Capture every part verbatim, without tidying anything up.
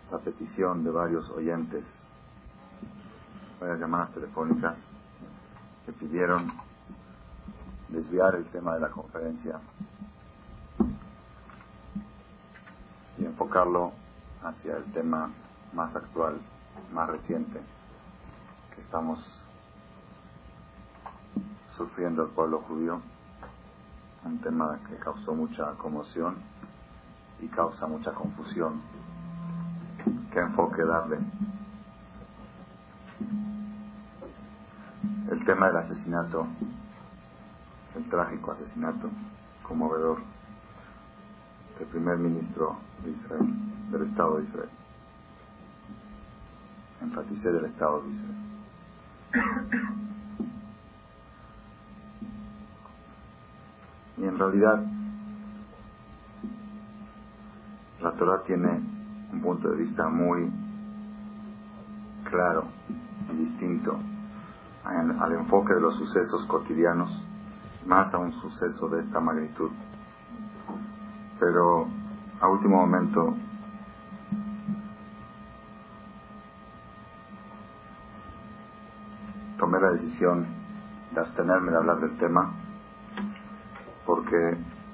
la petición de varios oyentes, varias llamadas telefónicas que pidieron desviar el tema de la conferencia y enfocarlo hacia el tema más actual, más reciente que estamos sufriendo el pueblo judío, un tema que causó mucha conmoción y causa mucha confusión. ¿Qué enfoque darle? El tema del asesinato, el trágico asesinato conmovedor del primer ministro de Israel, del Estado de Israel. Enfaticé del Estado de Israel. Y en realidad la Torah tiene un punto de vista muy claro y distinto al, al enfoque de los sucesos cotidianos, más a un suceso de esta magnitud. Pero a último momento tomé la decisión de abstenerme de hablar del tema, porque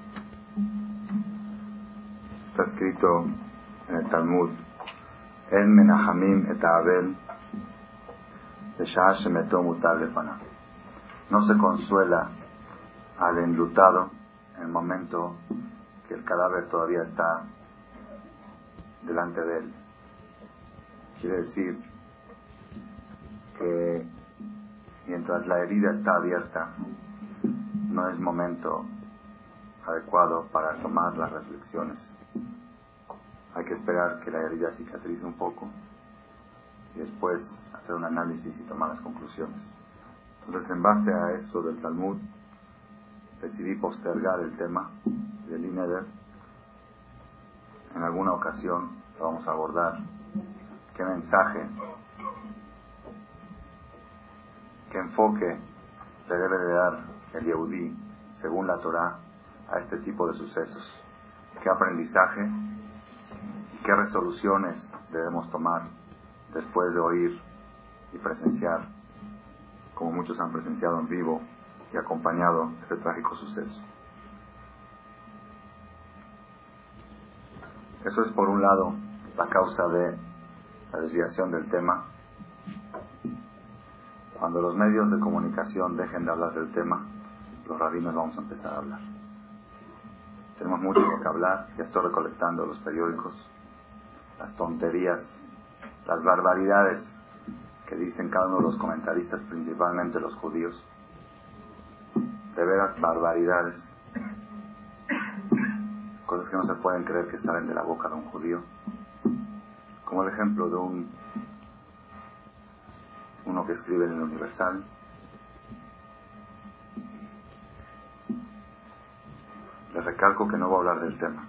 está escrito en el Talmud: En menahamim et Abel beshaa shemeto mutar lefanav. No se consuela al enlutado en el momento que el cadáver todavía está delante de él. Quiere decir que mientras la herida está abierta, no es momento adecuado para tomar las reflexiones. Hay que esperar que la herida cicatrice un poco y después hacer un análisis y tomar las conclusiones. Entonces, en base a eso del Talmud, decidí postergar el tema del Ineder. En alguna ocasión lo vamos a abordar. ¿Qué mensaje, qué enfoque le debe de dar el Yehudí, según la Torah, a este tipo de sucesos? ¿Qué aprendizaje y qué resoluciones debemos tomar después de oír y presenciar, como muchos han presenciado en vivo y acompañado este trágico suceso? Eso es, por un lado, la causa de la desviación del tema. Cuando los medios de comunicación dejen de hablar del tema, los rabinos vamos a empezar a hablar. Tenemos mucho que hablar. Ya estoy recolectando los periódicos, las tonterías, las barbaridades que dicen cada uno de los comentaristas, principalmente los judíos. De veras, barbaridades. Cosas que no se pueden creer que salen de la boca de un judío. Como el ejemplo de un uno que escribe en el Universal: les recalco que no voy a hablar del tema.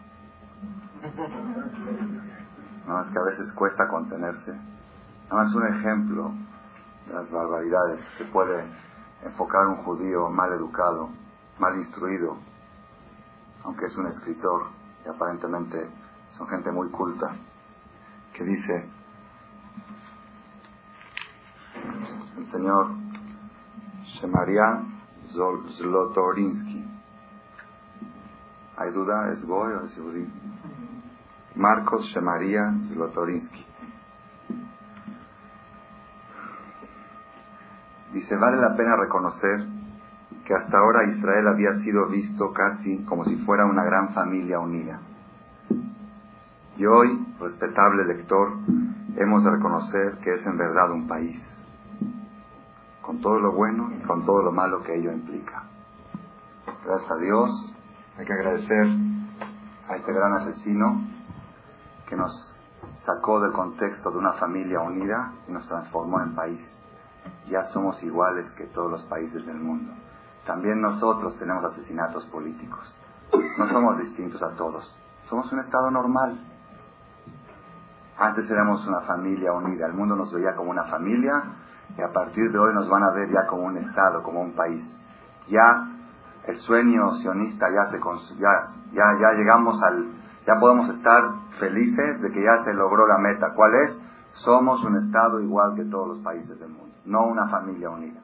Nada más que a veces cuesta contenerse. Nada más un ejemplo de las barbaridades que puede enfocar un judío mal educado, mal instruido, aunque es un escritor y aparentemente son gente muy culta, que dice el señor Shemaria Zlotorinsky. ¿Hay duda? ¿Es goy o es judío? Marcos Shemaria Zlotorinsky. Dice: vale la pena reconocer que hasta ahora Israel había sido visto casi como si fuera una gran familia unida. Y hoy, respetable lector, hemos de reconocer que es en verdad un país, con todo lo bueno y con todo lo malo que ello implica. Gracias a Dios, hay que agradecer a este gran asesino que nos sacó del contexto de una familia unida y nos transformó en país. Ya somos iguales que todos los países del mundo. También nosotros tenemos asesinatos políticos. No somos distintos a todos. Somos un estado normal. Antes éramos una familia unida. El mundo nos veía como una familia y a partir de hoy nos van a ver ya como un estado, como un país. Ya el sueño sionista ya se cons- ya, ya, ya llegamos al Ya podemos estar felices de que ya se logró la meta. ¿Cuál es? Somos un Estado igual que todos los países del mundo, no una familia unida.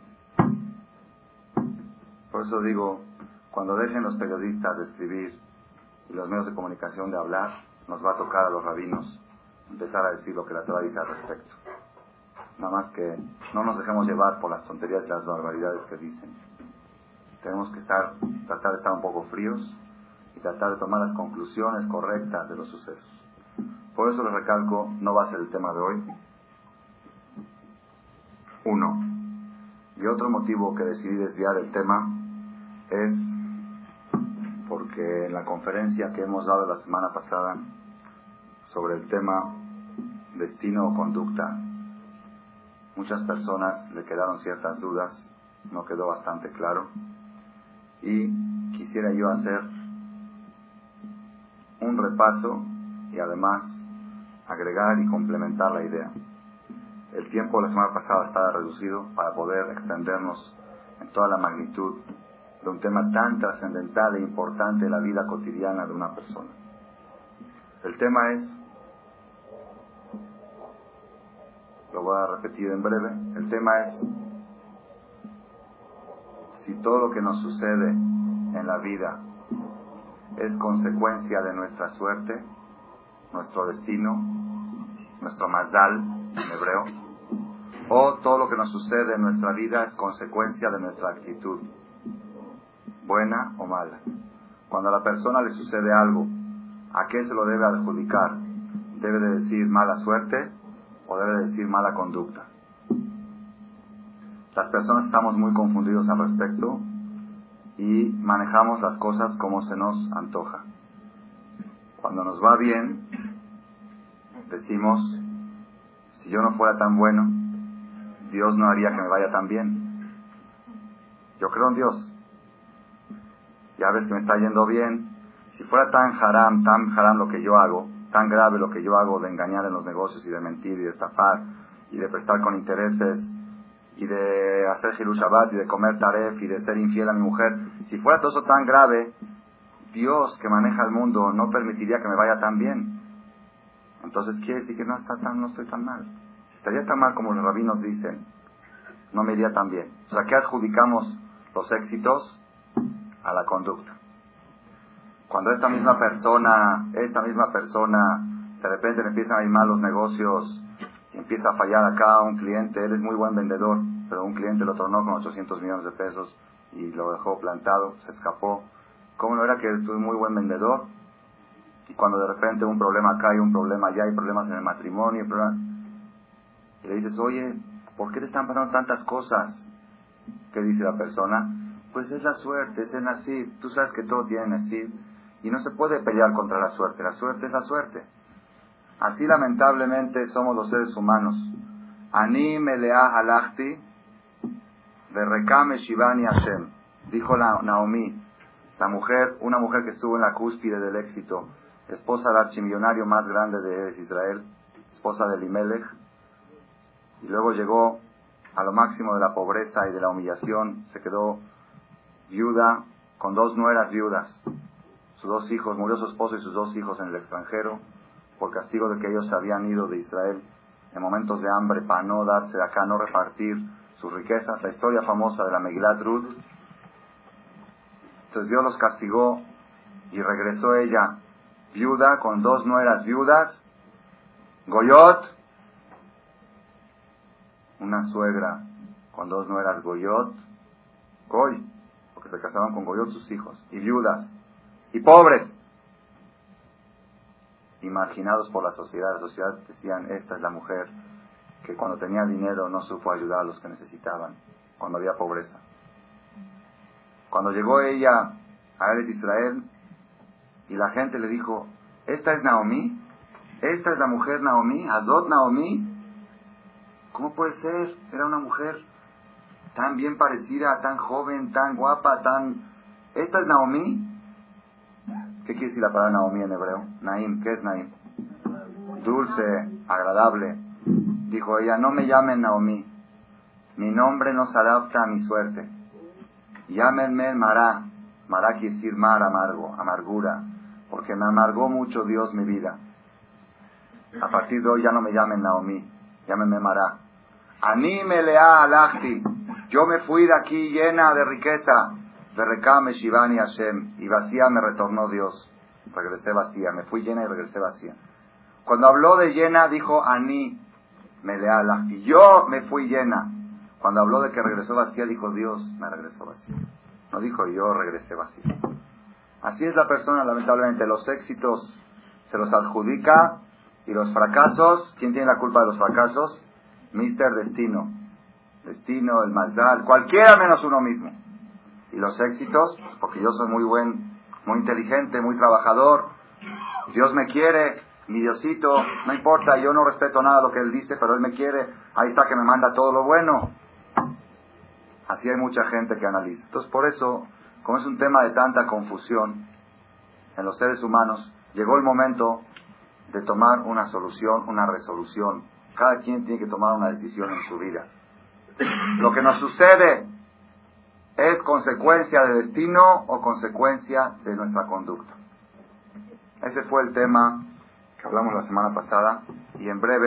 Por eso digo, cuando dejen los periodistas de escribir y los medios de comunicación de hablar, nos va a tocar a los rabinos empezar a decir lo que la Torah dice al respecto. Nada más que no nos dejemos llevar por las tonterías y las barbaridades que dicen. Tenemos que estar, tratar de estar un poco fríos y tratar de tomar las conclusiones correctas de los sucesos. Por eso les recalco, no va a ser el tema de hoy. Uno. Y otro motivo que decidí desviar el tema es porque en la conferencia que hemos dado la semana pasada sobre el tema destino o conducta, muchas personas le quedaron ciertas dudas, no quedó bastante claro, y quisiera yo hacer un repaso y además agregar y complementar la idea. El tiempo de la semana pasada estaba reducido para poder extendernos en toda la magnitud de un tema tan trascendental e importante en la vida cotidiana de una persona. El tema es, lo voy a repetir en breve, el tema es si todo lo que nos sucede en la vida es consecuencia de nuestra suerte, nuestro destino, nuestro mazdal en hebreo, o todo lo que nos sucede en nuestra vida es consecuencia de nuestra actitud, buena o mala. Cuando a la persona le sucede algo, ¿a qué se lo debe adjudicar? ¿Debe de decir mala suerte o debe de decir mala conducta? Las personas estamos muy confundidos al respecto y manejamos las cosas como se nos antoja. Cuando nos va bien, decimos, si yo no fuera tan bueno, Dios no haría que me vaya tan bien. Yo creo en Dios. Ya ves que me está yendo bien. Si fuera tan haram, tan haram lo que yo hago, tan grave lo que yo hago de engañar en los negocios y de mentir y de estafar y de prestar con intereses y de hacer Hilu Shabbat y de comer taref y de ser infiel a mi mujer, si fuera todo eso tan grave, Dios que maneja el mundo no permitiría que me vaya tan bien. Entonces quiere decir que no está tan, no estoy tan mal. Si estaría tan mal como los rabinos dicen, no me iría tan bien. O sea, ¿qué adjudicamos los éxitos? A la conducta. Cuando esta misma persona, esta misma persona, de repente le empiezan a ir mal los negocios y empieza a fallar acá un cliente, él es muy buen vendedor, pero un cliente lo tronó con ochocientos millones de pesos y lo dejó plantado, se escapó. ¿Cómo no era que tú muy buen vendedor? Y cuando de repente un problema acá y un problema allá, hay problemas en el matrimonio, y le dices, oye, ¿por qué te están pasando tantas cosas? ¿Qué dice la persona? Pues es la suerte, es el nasib. Tú sabes que todo tiene nasib y no se puede pelear contra la suerte. La suerte es la suerte. Así lamentablemente somos los seres humanos. Ani meleah halachti verekame shivani Hashem. Dijo la Naomi, la mujer, una mujer que estuvo en la cúspide del éxito, esposa del archimillonario más grande de Israel, esposa de Elimelech, y luego llegó a lo máximo de la pobreza y de la humillación, se quedó viuda con dos nueras viudas, sus dos hijos, murió su esposo y sus dos hijos en el extranjero por castigo de que ellos se habían ido de Israel en momentos de hambre para no darse de acá, no repartir sus riquezas, la historia famosa de la Megilat Ruth. Entonces Dios los castigó y regresó ella viuda con dos nueras viudas, Goyot, una suegra con dos nueras Goyot, Goy, porque se casaron con Goyot sus hijos, y viudas, y pobres, y marginados por la sociedad. La sociedad decían, esta es la mujer que cuando tenía dinero no supo ayudar a los que necesitaban, cuando había pobreza. Cuando llegó ella a Eretz Israel, y la gente le dijo, ¿esta es Naomi? ¿Esta es la mujer Naomi? ¿Hazot Naomi? ¿Cómo puede ser? Era una mujer tan bien parecida, tan joven, tan guapa, tan... ¿Esta es Naomi? ¿Qué quiere decir la palabra Naomi en hebreo? Naim, ¿qué es Naim? Dulce, agradable. Dijo ella, no me llamen Naomi. Mi nombre no se adapta a mi suerte. Llámenme Mará. Mará quiere decir mar, amargo, amargura. porque me amargó mucho Dios mi vida. A partir de hoy ya no me llamen Naomi, llámenme Mará. Anime lea alachti, yo me fui de aquí llena de riqueza, de recame Shivani Hashem, y vacía me retornó Dios. Regresé vacía, me fui llena y regresé vacía. Cuando habló de llena, dijo Ani me lea alachti, yo me fui llena. Cuando habló de que regresó vacía, dijo Dios me regresó vacía. No dijo yo regresé vacía. Así es la persona, lamentablemente. Los éxitos se los adjudica y los fracasos, ¿quién tiene la culpa de los fracasos? Mister Destino. Destino, el Mazdal, cualquiera menos uno mismo. Y los éxitos, pues porque yo soy muy buen, muy inteligente, muy trabajador. Dios me quiere, mi Diosito, no importa, yo no respeto nada de lo que Él dice, pero Él me quiere. Ahí está que me manda todo lo bueno. Así hay mucha gente que analiza. Entonces, por eso, como es un tema de tanta confusión en los seres humanos, llegó el momento de tomar una solución, una resolución. Cada quien tiene que tomar una decisión en su vida. Lo que nos sucede es consecuencia de destino o consecuencia de nuestra conducta. Ese fue el tema que hablamos la semana pasada y en breve,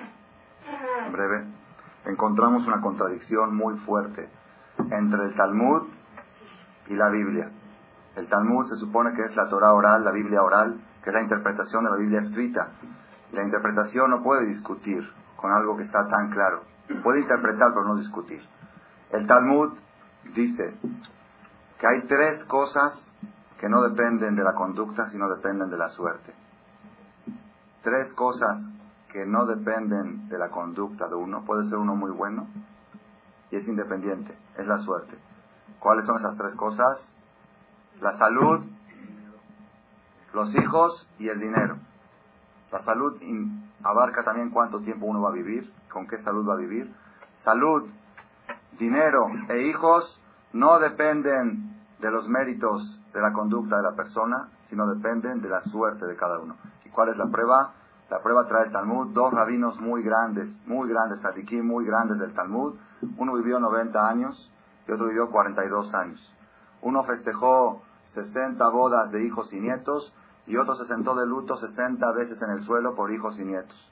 en breve, encontramos una contradicción muy fuerte entre el Talmud y la Biblia. El Talmud se supone que es la Torah oral, la Biblia oral, que es la interpretación de la Biblia escrita. La interpretación no puede discutir con algo que está tan claro. Puede interpretar, pero no discutir. El Talmud dice que hay tres cosas que no dependen de la conducta, sino dependen de la suerte. Tres cosas que no dependen de la conducta de uno. Puede ser uno muy bueno y es independiente. Es la suerte. ¿Cuáles son esas tres cosas? La salud, los hijos y el dinero. La salud abarca también cuánto tiempo uno va a vivir, con qué salud va a vivir. Salud, dinero e hijos no dependen de los méritos de la conducta de la persona, sino dependen de la suerte de cada uno. ¿Y cuál es la prueba? La prueba trae el Talmud, dos rabinos muy grandes, muy grandes, tzadikim muy grandes del Talmud. Uno vivió noventa años y otro vivió cuarenta y dos años. Uno festejó sesenta bodas de hijos y nietos y otro se sentó de luto sesenta veces en el suelo por hijos y nietos.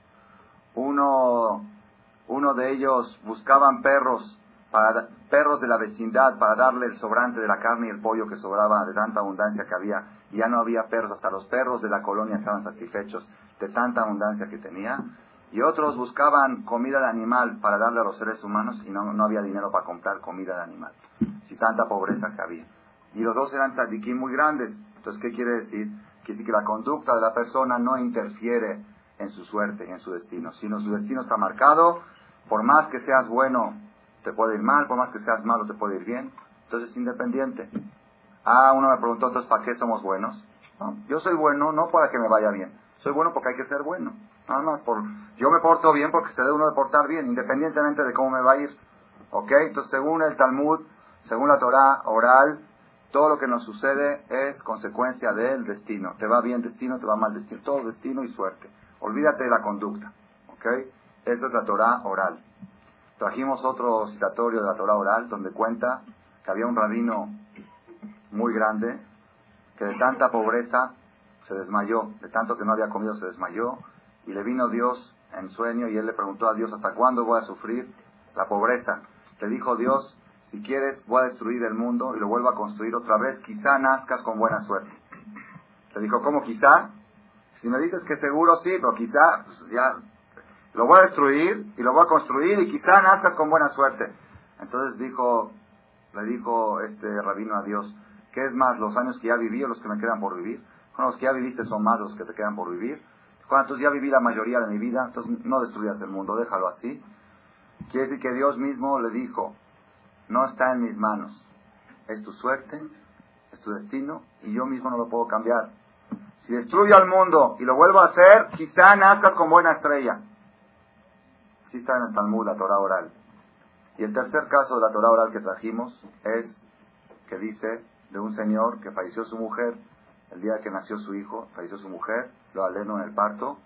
Uno, uno de ellos buscaban perros, para, perros de la vecindad para darle el sobrante de la carne y el pollo que sobraba de tanta abundancia que había. Y ya no había perros, hasta los perros de la colonia estaban satisfechos de tanta abundancia que tenía. Y otros buscaban comida de animal para darle a los seres humanos y no, no había dinero para comprar comida de animal. Si tanta pobreza que había. Y los dos eran tzadikim muy grandes. Entonces, ¿qué quiere decir? Quiere decir que la conducta de la persona no interfiere en su suerte y en su destino. Sino su destino está marcado. Por más que seas bueno, te puede ir mal. Por más que seas malo, te puede ir bien. Entonces, es independiente. Ah, uno me preguntó, entonces, ¿para qué somos buenos? No, yo soy bueno no para que me vaya bien. Soy bueno porque hay que ser bueno. Nada más. Por, yo me porto bien porque se debe uno de portar bien, independientemente de cómo me va a ir. ¿Ok? Entonces, según el Talmud, según la Torah oral, todo lo que nos sucede es consecuencia del destino. Te va bien destino, te va mal destino. Todo destino y suerte. Olvídate de la conducta. ¿Ok? Esa es la Torah oral. Trajimos otro citatorio de la Torah oral donde cuenta que había un rabino muy grande que de tanta pobreza se desmayó. De tanto que no había comido se desmayó. Y le vino Dios en sueño y él le preguntó a Dios, ¿hasta cuándo voy a sufrir la pobreza? Le dijo Dios, si quieres voy a destruir el mundo y lo vuelvo a construir otra vez, quizá nazcas con buena suerte. Le dijo, ¿cómo quizá? Si me dices que seguro sí, pero quizá, pues ya, lo voy a destruir y lo voy a construir y quizá nazcas con buena suerte. Entonces dijo, le dijo este rabino a Dios, ¿qué es más, los años que ya viví o los que me quedan por vivir? Bueno, los que ya viviste son más los que te quedan por vivir. Bueno, entonces ya viví la mayoría de mi vida, entonces no destruyas el mundo, déjalo así. Quiere decir que Dios mismo le dijo, no está en mis manos, es tu suerte, es tu destino y yo mismo no lo puedo cambiar. Si destruyo al mundo y lo vuelvo a hacer, quizá nazcas con buena estrella. Así está en el Talmud, la Torah oral. Y el tercer caso de la Torah oral que trajimos es que dice de un señor que falleció su mujer, el día que nació su hijo, falleció su mujer, lo aleno en el parto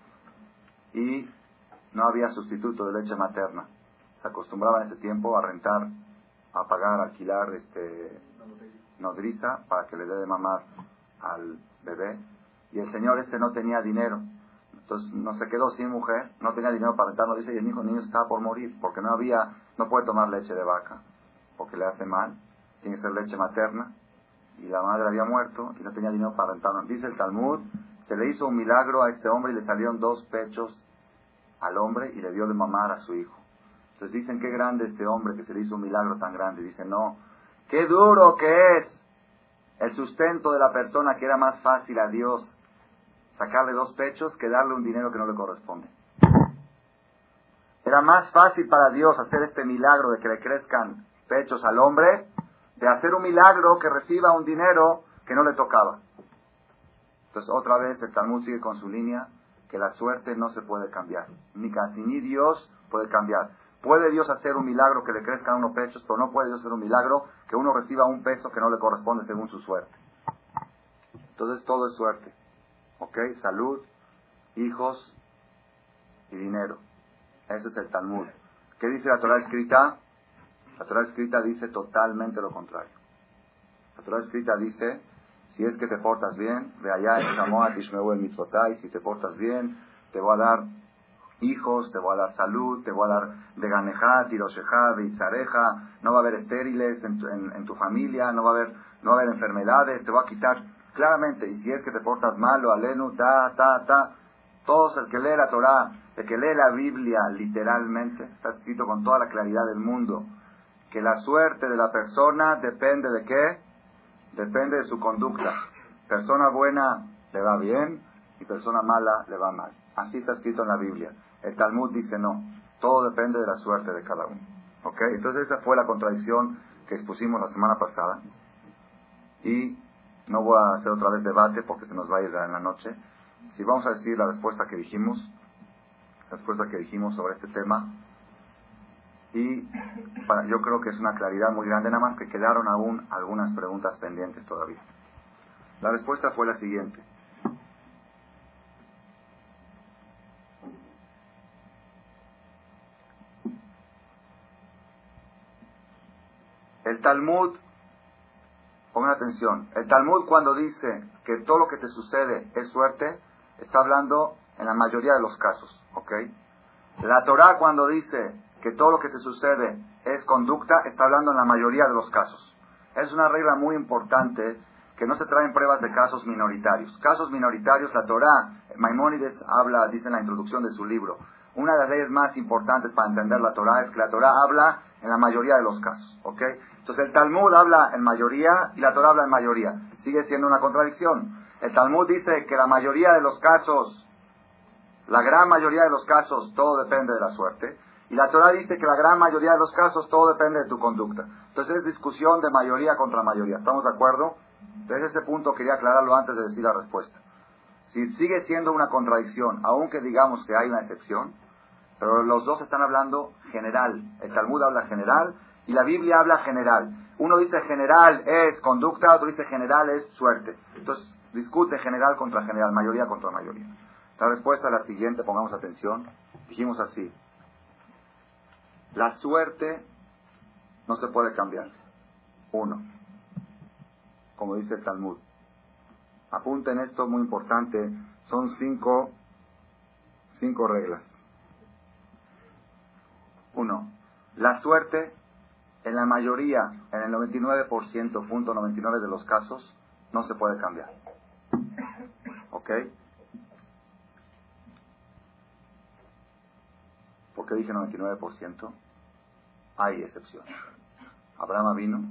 y no había sustituto de leche materna. Se acostumbraba en ese tiempo a rentar, a pagar, a alquilar este, nodriza para que le dé de mamar al bebé. y el señor este no tenía dinero. Entonces no se quedó sin mujer, no tenía dinero para rentarlo, dice, y el hijo, el niño estaba por morir, porque no había, no puede tomar leche de vaca, porque le hace mal, tiene que ser leche materna, y la madre había muerto, y no tenía dinero para rentarlo. Dice el Talmud, se le hizo un milagro a este hombre, y le salieron dos pechos al hombre, y le dio de mamar a su hijo. Entonces dicen, qué grande este hombre, que se le hizo un milagro tan grande. Dicen, no, qué duro que es el sustento de la persona, que era más fácil a Dios sacarle dos pechos que darle un dinero que no le corresponde. Era más fácil para Dios hacer este milagro de que le crezcan pechos al hombre, de hacer un milagro que reciba un dinero que no le tocaba. Entonces otra vez el Talmud sigue con su línea, que la suerte no se puede cambiar, ni casi ni Dios puede cambiar. Puede Dios hacer un milagro que le crezcan unos pechos, pero no puede Dios hacer un milagro que uno reciba un peso que no le corresponde según su suerte. Entonces todo es suerte. ¿Ok? Salud, hijos y dinero. Ese es el Talmud. ¿Qué dice la Torah escrita? La Torah escrita dice totalmente lo contrario. La Torah escrita dice, si es que te portas bien, ve allá en Shamoa Tishmeu el Mitzvotai, si te portas bien, te voy a dar hijos, te voy a dar salud, te voy a dar de Ganejá, Tiroshejá, de Itzareja, no va a haber estériles en tu, en, en tu familia, no va a haber, no va a haber enfermedades, te voy a quitar. Claramente, y si es que te portas mal, o alenu, ta, ta, ta, todos, el que lee la Torah, el que lee la Biblia literalmente, está escrito con toda la claridad del mundo, que la suerte de la persona depende de qué, depende de su conducta. Persona buena le va bien, y persona mala le va mal. Así está escrito en la Biblia. El Talmud dice no, todo depende de la suerte de cada uno. ¿Ok? Entonces esa fue la contradicción que expusimos la semana pasada, y no voy a hacer otra vez debate porque se nos va a ir en la noche. Si vamos a decir la respuesta que dijimos, la respuesta que dijimos sobre este tema, y para, yo creo que es una claridad muy grande, nada más que quedaron aún algunas preguntas pendientes todavía. La respuesta fue la siguiente. El Talmud, pongan atención, el Talmud cuando dice que todo lo que te sucede es suerte, está hablando en la mayoría de los casos, ¿ok? La Torah cuando dice que todo lo que te sucede es conducta, está hablando en la mayoría de los casos. Es una regla muy importante, que no se traen pruebas de casos minoritarios. Casos minoritarios, la Torah, Maimónides habla, dice en la introducción de su libro, una de las leyes más importantes para entender la Torah es que la Torah habla en la mayoría de los casos, ¿ok? Entonces el Talmud habla en mayoría y la Torah habla en mayoría. Sigue siendo una contradicción. El Talmud dice que la mayoría de los casos, la gran mayoría de los casos, todo depende de la suerte. Y la Torah dice que la gran mayoría de los casos, todo depende de tu conducta. Entonces es discusión de mayoría contra mayoría. ¿Estamos de acuerdo? Desde este punto quería aclararlo antes de decir la respuesta. Si sigue siendo una contradicción, aunque digamos que hay una excepción, pero los dos están hablando general. El Talmud habla general y la Biblia habla general. Uno dice general es conducta, otro dice general es suerte. Entonces discute general contra general, mayoría contra mayoría. La respuesta es la siguiente, pongamos atención. Dijimos así: la suerte no se puede cambiar. Uno, como dice el Talmud. Apunten esto, muy importante. Son cinco, cinco reglas. Uno, la suerte en la mayoría, en el noventa y nueve por ciento, punto noventa y nueve de los casos, no se puede cambiar. ¿Ok? ¿Por qué dije noventa y nueve por ciento? Hay excepciones. Abraham vino.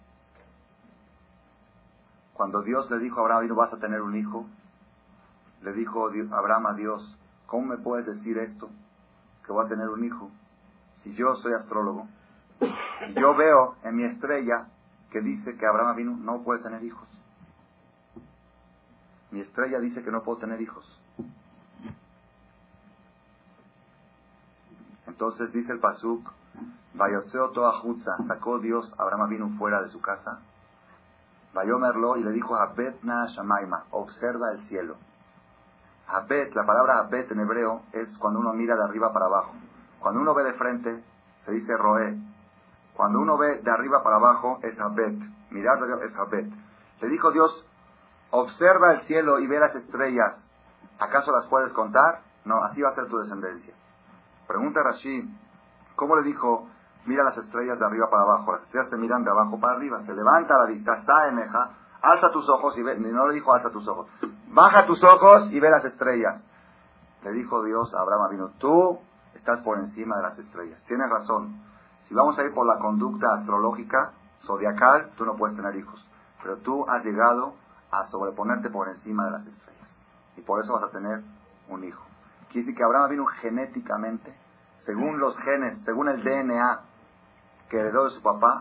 Cuando Dios le dijo a Abraham, vas a tener un hijo, le dijo Abraham a Dios, ¿cómo me puedes decir esto? Que voy a tener un hijo. Si yo soy astrólogo, yo veo en mi estrella que dice que Abraham vino no puede tener hijos. Mi estrella dice que no puedo tener hijos. Entonces dice el pasuk, Vayotzeo toa jutza, sacó Dios a Abraham vino fuera de su casa. Vayomerlo, y le dijo Habet na shamaima, observa el cielo. Habet, la palabra Habet en hebreo es cuando uno mira de arriba para abajo. Cuando uno ve de frente se dice roé. Cuando uno ve de arriba para abajo es Habet. Mirar de arriba es Habet. Le dijo Dios, observa el cielo y ve las estrellas, ¿acaso las puedes contar? No, así va a ser tu descendencia. Pregunta Rashi, ¿cómo le dijo, mira las estrellas de arriba para abajo? Las estrellas se miran de abajo para arriba, se levanta la vista, Saemeja, alza tus ojos y ve, no le dijo alza tus ojos, baja tus ojos y ve las estrellas. Le dijo Dios a Abraham Avinu, tú estás por encima de las estrellas. Tienes razón. Si vamos a ir por la conducta astrológica, zodiacal, tú no puedes tener hijos. Pero tú has llegado a sobreponerte por encima de las estrellas. Y por eso vas a tener un hijo. Quiere decir que Abraham Avinu genéticamente, según los genes, según el D N A que heredó de su papá,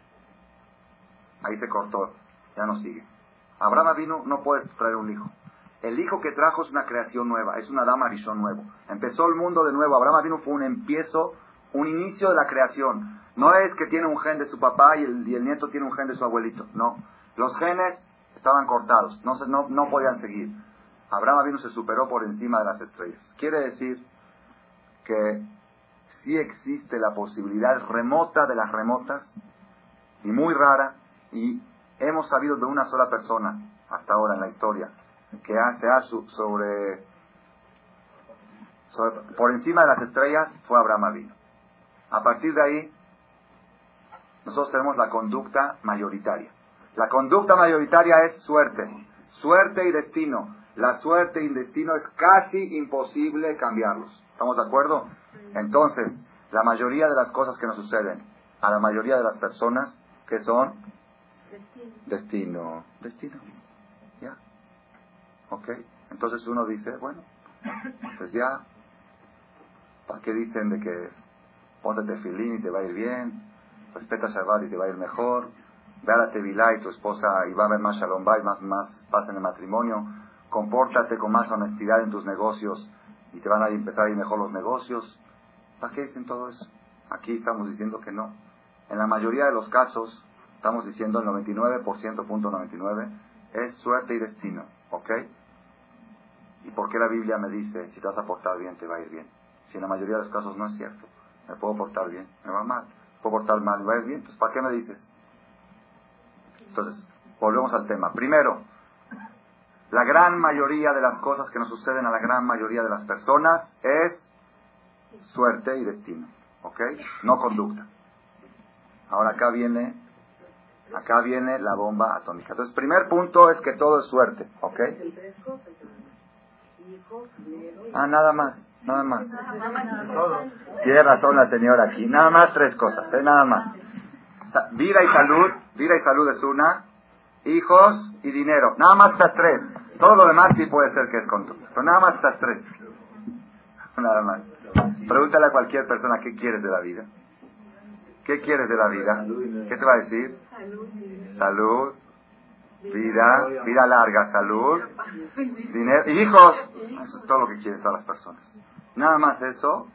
ahí se cortó, ya no sigue. Abraham Avinu no puede traer un hijo. El hijo que trajo es una creación nueva, es un Adam Arishon nuevo. Empezó el mundo de nuevo. Abraham Avinu fue un empiezo, un inicio de la creación. No es que tiene un gen de su papá y el, y el nieto tiene un gen de su abuelito. No. Los genes estaban cortados, no, se, no, no podían seguir. Abraham Avinu se superó por encima de las estrellas. Quiere decir que sí existe la posibilidad remota de las remotas y muy rara, y hemos sabido de una sola persona hasta ahora en la historia que se ha sobre, sobre por encima de las estrellas, fue Abraham Avinu. A partir de ahí nosotros tenemos la conducta mayoritaria. La conducta mayoritaria es suerte, suerte y destino. La suerte y el destino es casi imposible cambiarlos. ¿Estamos de acuerdo? Entonces, la mayoría de las cosas que nos suceden a la mayoría de las personas, ¿qué son? Destino. Destino. ¿Ya? ¿Ok? Entonces uno dice, bueno, pues ya, ¿para qué dicen de que ponte tefilín y te va a ir bien? Respeta Shabbat y te va a ir mejor. Ve a la Tevilá y tu esposa y va a haber más Shalom Bayit, más, más paz en el matrimonio. Compórtate con más honestidad en tus negocios y te van a empezar a ir mejor los negocios. ¿Para qué dicen todo eso? Aquí estamos diciendo que no. En la mayoría de los casos, estamos diciendo el noventa y nueve por ciento, punto noventa y nueve, es suerte y destino. ¿Ok? ¿Y por qué la Biblia me dice, si te vas a portar bien, te va a ir bien? Si en la mayoría de los casos no es cierto. Me puedo portar bien, me va mal. Me puedo portar mal, me va a ir bien. Entonces, ¿para qué me dices? Entonces, volvemos al tema. Primero, la gran mayoría de las cosas que nos suceden a la gran mayoría de las personas es suerte y destino. ¿Ok? No conducta. Ahora acá viene, acá viene la bomba atómica. Entonces, primer punto es que todo es suerte. ¿Ok? Ah, nada más, nada más. Tiene razón la señora aquí. Nada más tres cosas, ¿eh? Nada más. Vida y salud, vida y salud es una, hijos y dinero. Nada más estas tres. Todo lo demás sí puede ser que es conducta, pero nada más estas tres. Nada más. Pregúntale a cualquier persona qué quieres de la vida. ¿Qué quieres de la vida? ¿Qué te va a decir? Salud, vida, vida larga, salud, dinero, hijos. Eso es todo lo que quieren todas las personas. Nada más eso.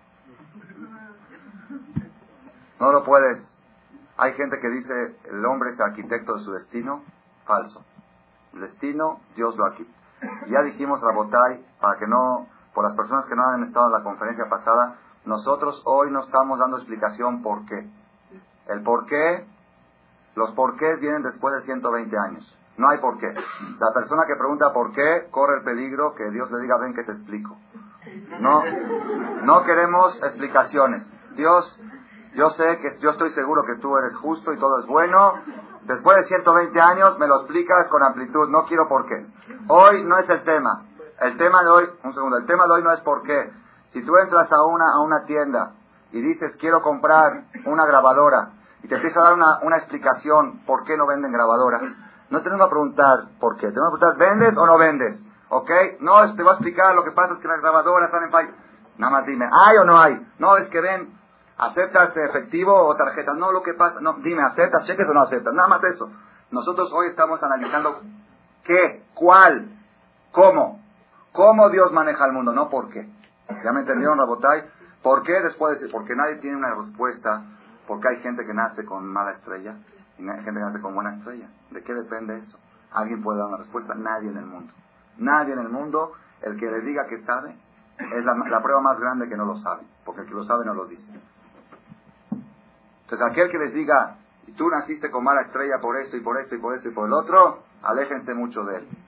No lo puedes. Hay gente que dice el hombre es arquitecto de su destino. Falso. El destino, Dios lo arquitecta. Ya dijimos, Rabotai, para que no, por las personas que no han estado en la conferencia pasada, nosotros hoy no estamos dando explicación por qué. El por qué, los porqués vienen después de ciento veinte años. No hay por qué. La persona que pregunta por qué corre el peligro que Dios le diga, ven que te explico. No, no queremos explicaciones. Dios, yo sé que yo estoy seguro que tú eres justo y todo es bueno. Después de ciento veinte años me lo explicas con amplitud. No quiero por qué. Hoy no es el tema. El tema de hoy, un segundo, el tema de hoy no es por qué. Si tú entras a una, a una tienda y dices quiero comprar una grabadora y te empieza a dar una, una explicación por qué no venden grabadoras, no tenemos que preguntar por qué. Tenemos que preguntar, ¿vendes o no vendes? ¿Ok? No, te voy a explicar, lo que pasa es que las grabadoras están en fallo. Nada más dime, ¿hay o no hay? No, es que ven, ¿aceptas efectivo o tarjeta? No, lo que pasa, no, dime, ¿aceptas cheques o no aceptas? Nada más eso. Nosotros hoy estamos analizando qué, cuál, cómo. Cómo Dios maneja el mundo, no por qué. ¿Ya me entendieron, Rabotai? ¿Por qué? Después de decir, porque nadie tiene una respuesta, porque hay gente que nace con mala estrella y hay gente que nace con buena estrella. ¿De qué depende eso? ¿Alguien puede dar una respuesta? Nadie en el mundo. Nadie en el mundo, el que le diga que sabe, es la, la prueba más grande que no lo sabe, porque el que lo sabe no lo dice. Entonces aquel que les diga, tú naciste con mala estrella por esto y por esto y por esto y por el otro, aléjense mucho de él.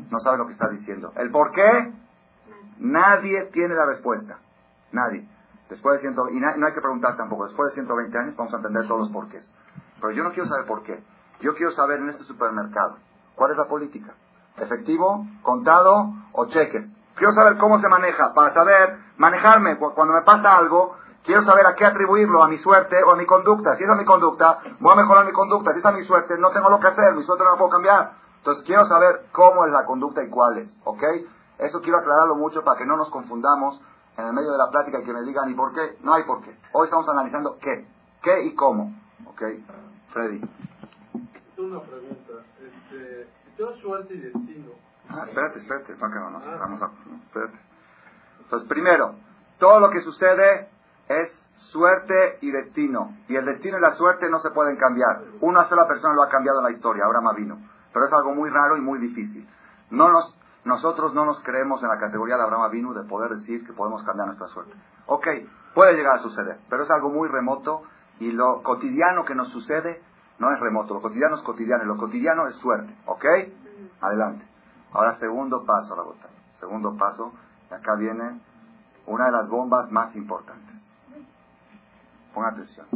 no sabe lo que está diciendo. ¿El por qué? Nadie tiene la respuesta. Nadie. Después de ciento, y no hay que preguntar tampoco. Después de ciento veinte años vamos a entender todos los porqués. Pero yo no quiero saber por qué. Yo quiero saber en este supermercado, ¿cuál es la política? ¿Efectivo, contado o cheques? Quiero saber cómo se maneja, para saber manejarme. Cuando me pasa algo, quiero saber a qué atribuirlo, a mi suerte o a mi conducta. Si es a mi conducta, voy a mejorar mi conducta. Si es a mi suerte, no tengo lo que hacer, mi suerte no la puedo cambiar. Entonces quiero saber cómo es la conducta y cuál es, ¿ok? Eso quiero aclararlo mucho para que no nos confundamos en el medio de la plática y que me digan, ¿y por qué? No hay por qué. Hoy estamos analizando qué, qué y cómo, ¿ok? Freddy. Una pregunta, este, si tengo suerte y destino... Ah, espérate, espérate, no, no, no, vamos a, espérate. Entonces, primero, todo lo que sucede es suerte y destino. Y el destino y la suerte no se pueden cambiar. Una sola persona lo ha cambiado en la historia, Abraham Avinu. Pero es algo muy raro y muy difícil. No nos, nosotros no nos creemos en la categoría de Abraham Avinu de poder decir que podemos cambiar nuestra suerte. Ok, puede llegar a suceder, pero es algo muy remoto y lo cotidiano que nos sucede no es remoto, lo cotidiano es cotidiano y lo cotidiano es suerte, ¿ok? Adelante. Ahora, segundo paso, Rabotá. Segundo paso, y acá viene una de las bombas más importantes. Pongan atención.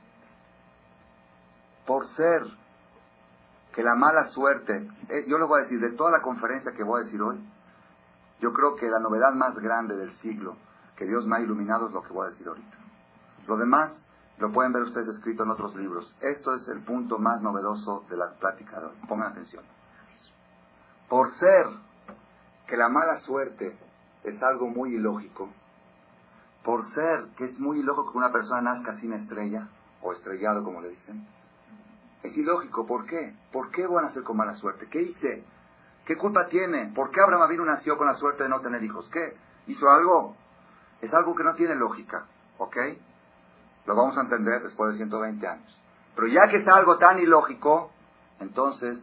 Por ser que la mala suerte, eh, yo les voy a decir, de toda la conferencia que voy a decir hoy, yo creo que la novedad más grande del siglo que Dios me ha iluminado es lo que voy a decir ahorita. Lo demás lo pueden ver ustedes escrito en otros libros. Esto es el punto más novedoso de la plática de hoy. Pongan atención. Por ser que la mala suerte es algo muy ilógico, por ser que es muy ilógico que una persona nazca sin estrella, o estrellado como le dicen, es ilógico. ¿Por qué? ¿Por qué voy a nacer con mala suerte? ¿Qué hice? ¿Qué culpa tiene? ¿Por qué Abraham Avinu nació con la suerte de no tener hijos? ¿Qué? ¿Hizo algo? Es algo que no tiene lógica, ¿ok? Lo vamos a entender después de ciento veinte años. Pero ya que es algo tan ilógico, entonces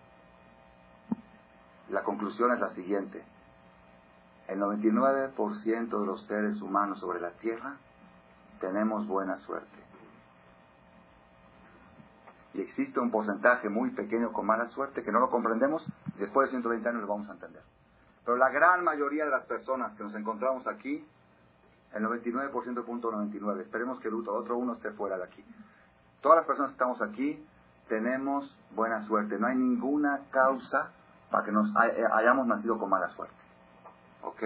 la conclusión es la siguiente. El noventa y nueve por ciento de los seres humanos sobre la Tierra tenemos buena suerte. Y existe un porcentaje muy pequeño con mala suerte que no lo comprendemos y después de ciento veinte años lo vamos a entender. Pero la gran mayoría de las personas que nos encontramos aquí, el noventa y nueve por ciento punto noventa y nueve, esperemos que el otro uno esté fuera de aquí. Todas las personas que estamos aquí tenemos buena suerte. No hay ninguna causa para que nos hay, hayamos nacido con mala suerte. ¿Ok?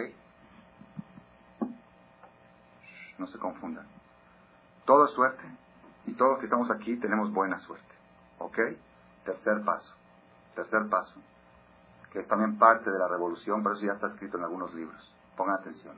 No se confundan. Todo es suerte. Y todos los que estamos aquí tenemos buena suerte. ¿Ok? Tercer paso. Tercer paso. Que es también parte de la revolución, pero eso ya está escrito en algunos libros. Pongan atención.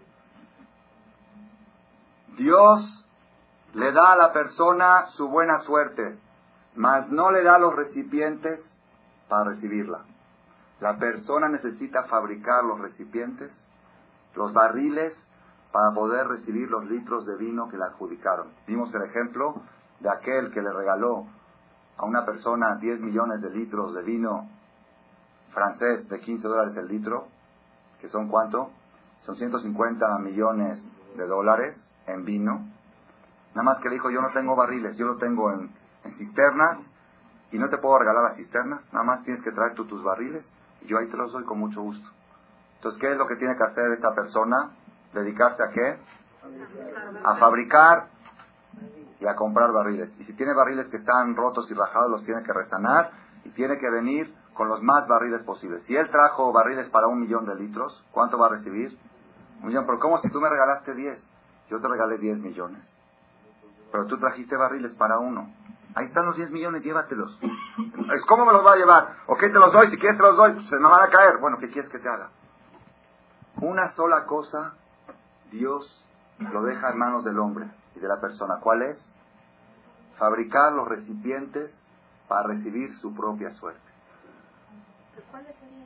Dios le da a la persona su buena suerte, mas no le da los recipientes para recibirla. La persona necesita fabricar los recipientes, los barriles, para poder recibir los litros de vino que le adjudicaron. Vimos el ejemplo de aquel que le regaló a una persona diez millones de litros de vino francés de quince dólares el litro, que son ¿cuánto? Son ciento cincuenta millones de dólares en vino. Nada más que le dijo, yo no tengo barriles, yo lo tengo en, en cisternas, y no te puedo regalar las cisternas, nada más tienes que traer tú tus barriles, y yo ahí te los doy con mucho gusto. Entonces, ¿qué es lo que tiene que hacer esta persona? ¿Dedicarse a qué? A fabricar y a comprar barriles. Y si tiene barriles que están rotos y rajados, los tiene que resanar, y tiene que venir con los más barriles posibles. Si él trajo barriles para un millón de litros, ¿cuánto va a recibir? Un millón. Pero ¿cómo si tú me regalaste diez? Yo te regalé diez millones. Pero tú trajiste barriles para uno. Ahí están los diez millones, llévatelos. ¿Cómo me los va a llevar? Ok, te los doy, si quieres te los doy, se me van a caer. Bueno, ¿qué quieres que te haga? Una sola cosa, Dios lo deja en manos del hombre y de la persona. ¿Cuál es? Fabricar los recipientes para recibir su propia suerte. ¿Cuáles serían?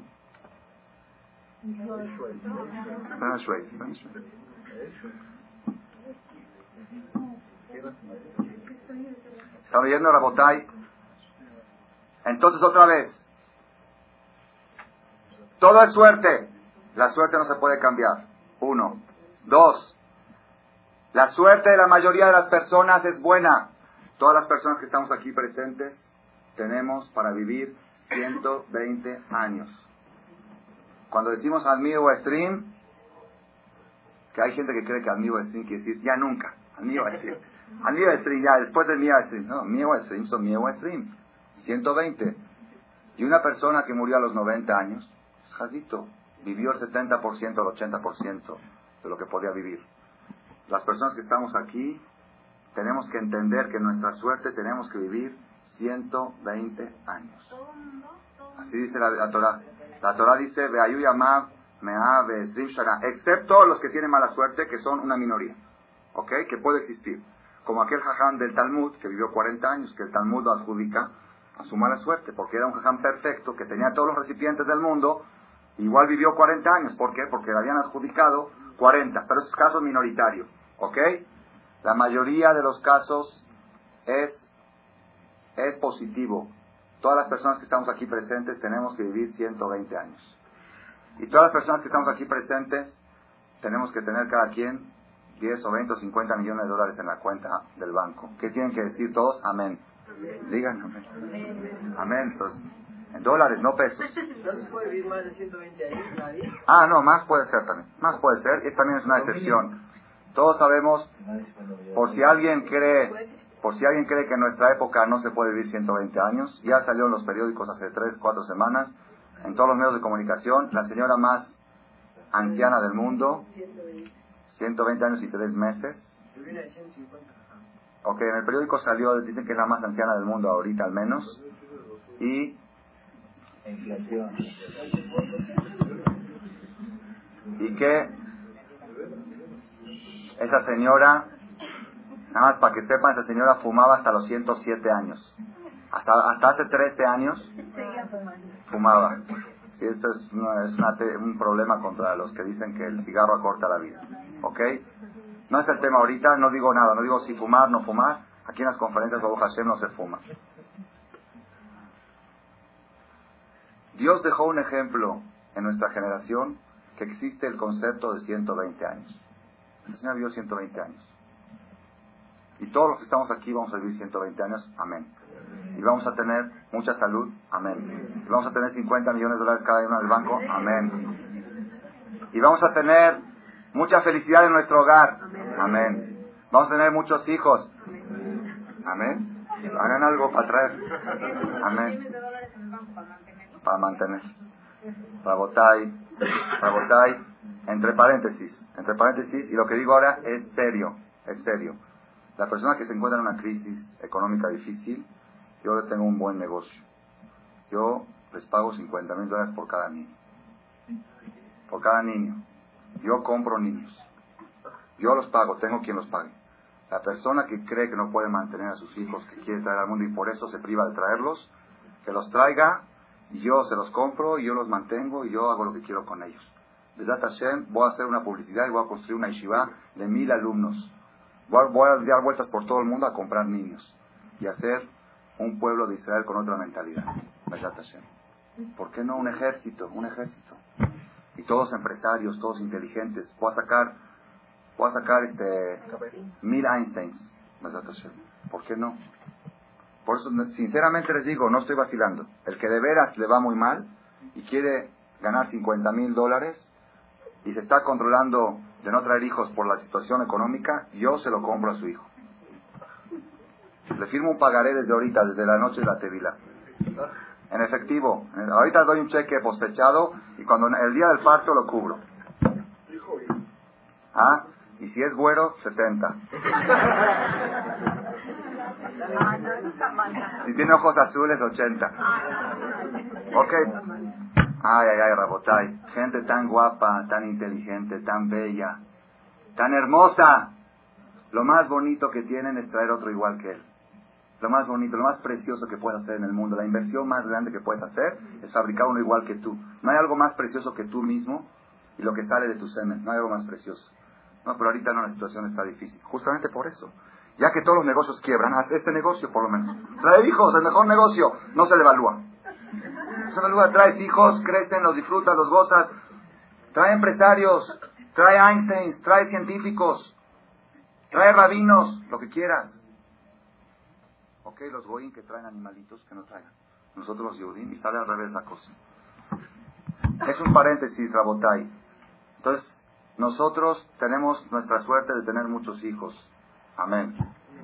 ¿Está oyendo, Rabotay? Entonces otra vez, todo es suerte. La suerte no se puede cambiar. Uno. Dos. La suerte de la mayoría de las personas es buena. Todas las personas que estamos aquí presentes tenemos para vivir ciento veinte años. Cuando decimos Amigo Stream, que hay gente que cree que Amigo Stream quiere decir ya nunca. Amigo Stream. Amigo Stream, ya después de Amigo Stream. No, Amigo Stream son Amigo Stream. ciento veinte. Y una persona que murió a los noventa años, es Jazito, vivió el setenta por ciento, el ochenta por ciento de lo que podía vivir. Las personas que estamos aquí, tenemos que entender que nuestra suerte tenemos que vivir ciento veinte años. Así dice la, la Torah. La Torah dice, excepto los que tienen mala suerte, que son una minoría. ¿Ok? Que puede existir. Como aquel jajam del Talmud, que vivió cuarenta años, que el Talmud lo adjudica a su mala suerte, porque era un jajam perfecto, que tenía todos los recipientes del mundo, igual vivió cuarenta años. ¿Por qué? Porque le habían adjudicado cuarenta, pero esos casos minoritarios. ¿Ok? La mayoría de los casos es, es positivo. Todas las personas que estamos aquí presentes tenemos que vivir ciento veinte años. Y todas las personas que estamos aquí presentes tenemos que tener cada quien diez o veinte o cincuenta millones de dólares en la cuenta del banco. ¿Qué tienen que decir todos? Amén. Digan amén. Amén. Entonces, en dólares, no pesos. ¿No se puede vivir más de ciento veinte años nadie? Ah, no, más puede ser también. Más puede ser, y también es una excepción. Todos sabemos, por si alguien cree, por si alguien cree que en nuestra época no se puede vivir ciento veinte años, ya salió en los periódicos hace tres, cuatro semanas, en todos los medios de comunicación, la señora más anciana del mundo, ciento veinte años y tres meses. Ok, en el periódico salió, dicen que es la más anciana del mundo ahorita al menos, y y que esa señora, nada más para que sepan, esa señora fumaba hasta los ciento siete años. Hasta hasta hace trece años fumaba. Sí, esto es, una, es una te, un problema contra los que dicen que el cigarro acorta la vida. ¿Ok? No es el tema ahorita, no digo nada, no digo si fumar, no fumar. Aquí en las conferencias de Baruch Hashem no se fuma. Dios dejó un ejemplo en nuestra generación que existe el concepto de ciento veinte años. La señora vivió ciento veinte años. Y todos los que estamos aquí vamos a vivir ciento veinte años. Amén. Y vamos a tener mucha salud. Amén. Y vamos a tener cincuenta millones de dólares cada uno en el banco. Amén. Y vamos a tener mucha felicidad en nuestro hogar. Amén. Vamos a tener muchos hijos. Amén. Hagan algo para traer. Amén. Para mantener. Rabotay. Rabotay. Entre paréntesis, entre paréntesis, y lo que digo ahora es serio, es serio. La persona que se encuentra en una crisis económica difícil, yo le tengo un buen negocio. Yo les pago cincuenta mil dólares por cada niño. Por cada niño. Yo compro niños. Yo los pago, tengo quien los pague. La persona que cree que no puede mantener a sus hijos, que quiere traer al mundo y por eso se priva de traerlos, que los traiga, y yo se los compro, y yo los mantengo, y yo hago lo que quiero con ellos. Besat Hashem, voy a hacer una publicidad y voy a construir una yeshiva de mil alumnos. Voy a, voy a dar vueltas por todo el mundo a comprar niños y hacer un pueblo de Israel con otra mentalidad. Besat Hashem. ¿Por qué no un ejército? Un ejército. Y todos empresarios, todos inteligentes. Voy a sacar, voy a sacar este mil Einsteins. Besat Hashem. ¿Por qué no? Por eso, sinceramente les digo, no estoy vacilando. El que de veras le va muy mal y quiere ganar cincuenta mil dólares y se está controlando de no traer hijos por la situación económica, yo se lo compro a su hijo. Le firmo un pagaré desde ahorita, desde la noche de la tevila. En efectivo. Ahorita doy un cheque posfechado y cuando el día del parto lo cubro. ¿Ah? Y si es güero, setenta. Si tiene ojos azules, ochenta. Ok. Ay, ay, ay, Rabotay. Gente tan guapa, tan inteligente, tan bella, tan hermosa. Lo más bonito que tienen es traer otro igual que él. Lo más bonito, lo más precioso que puedes hacer en el mundo. La inversión más grande que puedes hacer es fabricar uno igual que tú. No hay algo más precioso que tú mismo y lo que sale de tu semen. No hay algo más precioso. No, pero ahorita no, la situación está difícil. Justamente por eso. Ya que todos los negocios quiebran, haz este negocio por lo menos. Trae hijos, el mejor negocio. No se le evalúa. No se le evalúa. Traes hijos, crecen, los disfrutas, los gozas. Trae empresarios, trae Einstein, trae científicos, trae rabinos, lo que quieras. Ok, los goyim que traen animalitos, que no traigan. Nosotros los yudim, y sale al revés la cosa. Es un paréntesis, Rabotai. Entonces, nosotros tenemos nuestra suerte de tener muchos hijos. Amén.